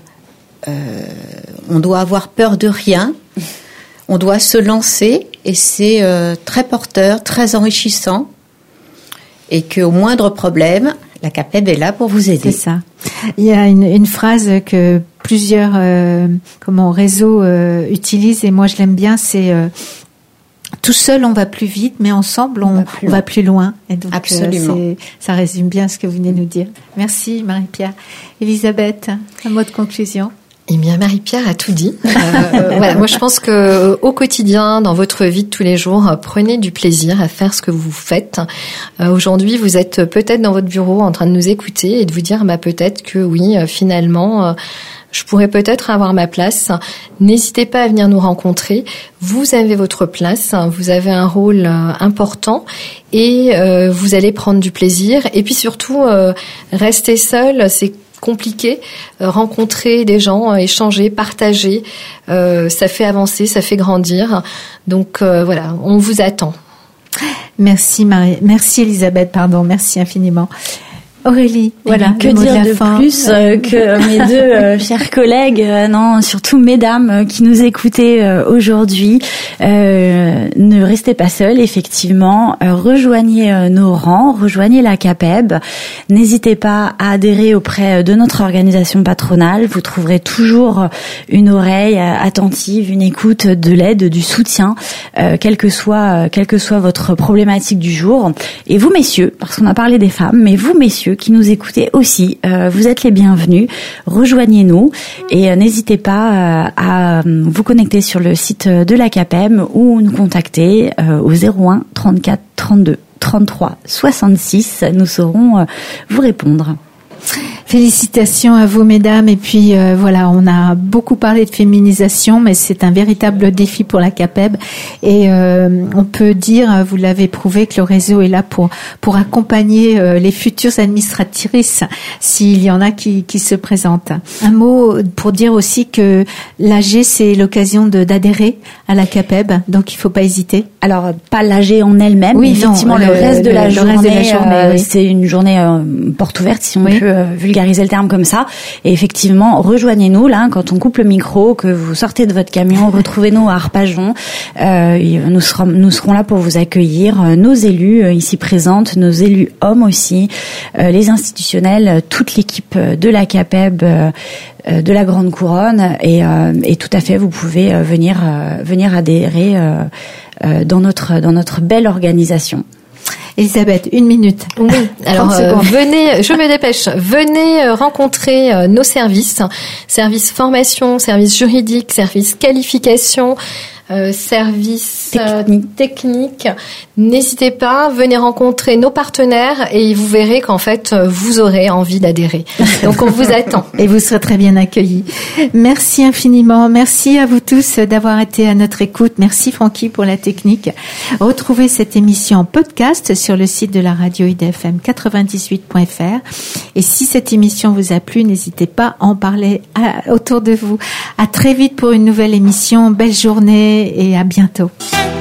G: on doit avoir peur de rien, on doit se lancer et c'est très porteur, très enrichissant et qu'au moindre problème, la CAPEB est là pour vous aider.
A: C'est ça. Il y a une phrase que plusieurs réseaux utilisent et moi je l'aime bien, c'est tout seul on va plus vite, mais ensemble on va plus loin. Et donc,
G: absolument.
A: Ça résume bien ce que vous venez de nous dire. Merci Marie-Pierre. Elisabeth, un mot de conclusion.
C: Eh bien, Marie-Pierre a tout dit. Voilà, moi je pense que au quotidien, dans votre vie de tous les jours, prenez du plaisir à faire ce que vous faites. Aujourd'hui, vous êtes peut-être dans votre bureau en train de nous écouter et de vous dire, peut-être que oui, finalement, je pourrais peut-être avoir ma place. N'hésitez pas à venir nous rencontrer. Vous avez votre place, vous avez un rôle important et vous allez prendre du plaisir. Et puis surtout, rester seul, c'est compliqué. Rencontrer des gens, échanger, partager, ça fait avancer, ça fait grandir. Donc voilà, on vous attend.
A: Merci Elisabeth, merci infiniment. Aurélie, voilà,
B: que dire de plus que mes deux chers collègues, non, surtout mesdames qui nous écoutez aujourd'hui, ne restez pas seules, effectivement, rejoignez nos rangs, rejoignez la CAPEB, n'hésitez pas à adhérer auprès de notre organisation patronale, vous trouverez toujours une oreille attentive, une écoute, de l'aide, du soutien, quelle que soit votre problématique du jour. Et vous messieurs, parce qu'on a parlé des femmes, mais vous messieurs qui nous écoutez aussi, vous êtes les bienvenus, rejoignez-nous et n'hésitez pas à vous connecter sur le site de la CAPEB ou nous contacter au 01 34 32 33 66, nous saurons vous répondre.
A: Félicitations à vous mesdames et puis voilà, on a beaucoup parlé de féminisation mais c'est un véritable défi pour la CAPEB et on peut dire, vous l'avez prouvé, que le réseau est là pour accompagner les futures administratrices s'il y en a qui se présentent. Un mot pour dire aussi que l'AG c'est l'occasion d'adhérer à la CAPEB, donc il faut pas hésiter.
B: Alors pas l'AG en elle-même, oui, effectivement le reste de la journée, oui. C'est une journée porte ouverte si on peut vulgariser le terme comme ça. Et effectivement, rejoignez-nous là quand on coupe le micro, que vous sortez de votre camion, retrouvez-nous à Arpajon. Nous serons là pour vous accueillir, nos élus ici présentes, nos élus hommes aussi, les institutionnels, toute l'équipe de la CAPEB, de la Grande Couronne et tout à fait vous pouvez venir adhérer dans notre belle organisation.
A: Elisabeth, 1 minute.
C: Oui, alors venez, je me dépêche, venez rencontrer nos services formation, services juridiques, services qualification, service technique. N'hésitez pas, venez rencontrer nos partenaires et vous verrez qu'en fait, vous aurez envie d'adhérer. Donc, on vous attend.
A: Et vous serez très bien accueillis. Merci infiniment. Merci à vous tous d'avoir été à notre écoute. Merci Francky pour la technique. Retrouvez cette émission en podcast sur le site de la radio IDFM 98.fr. Et si cette émission vous a plu, n'hésitez pas à en parler autour de vous. À très vite pour une nouvelle émission. Belle journée et à bientôt.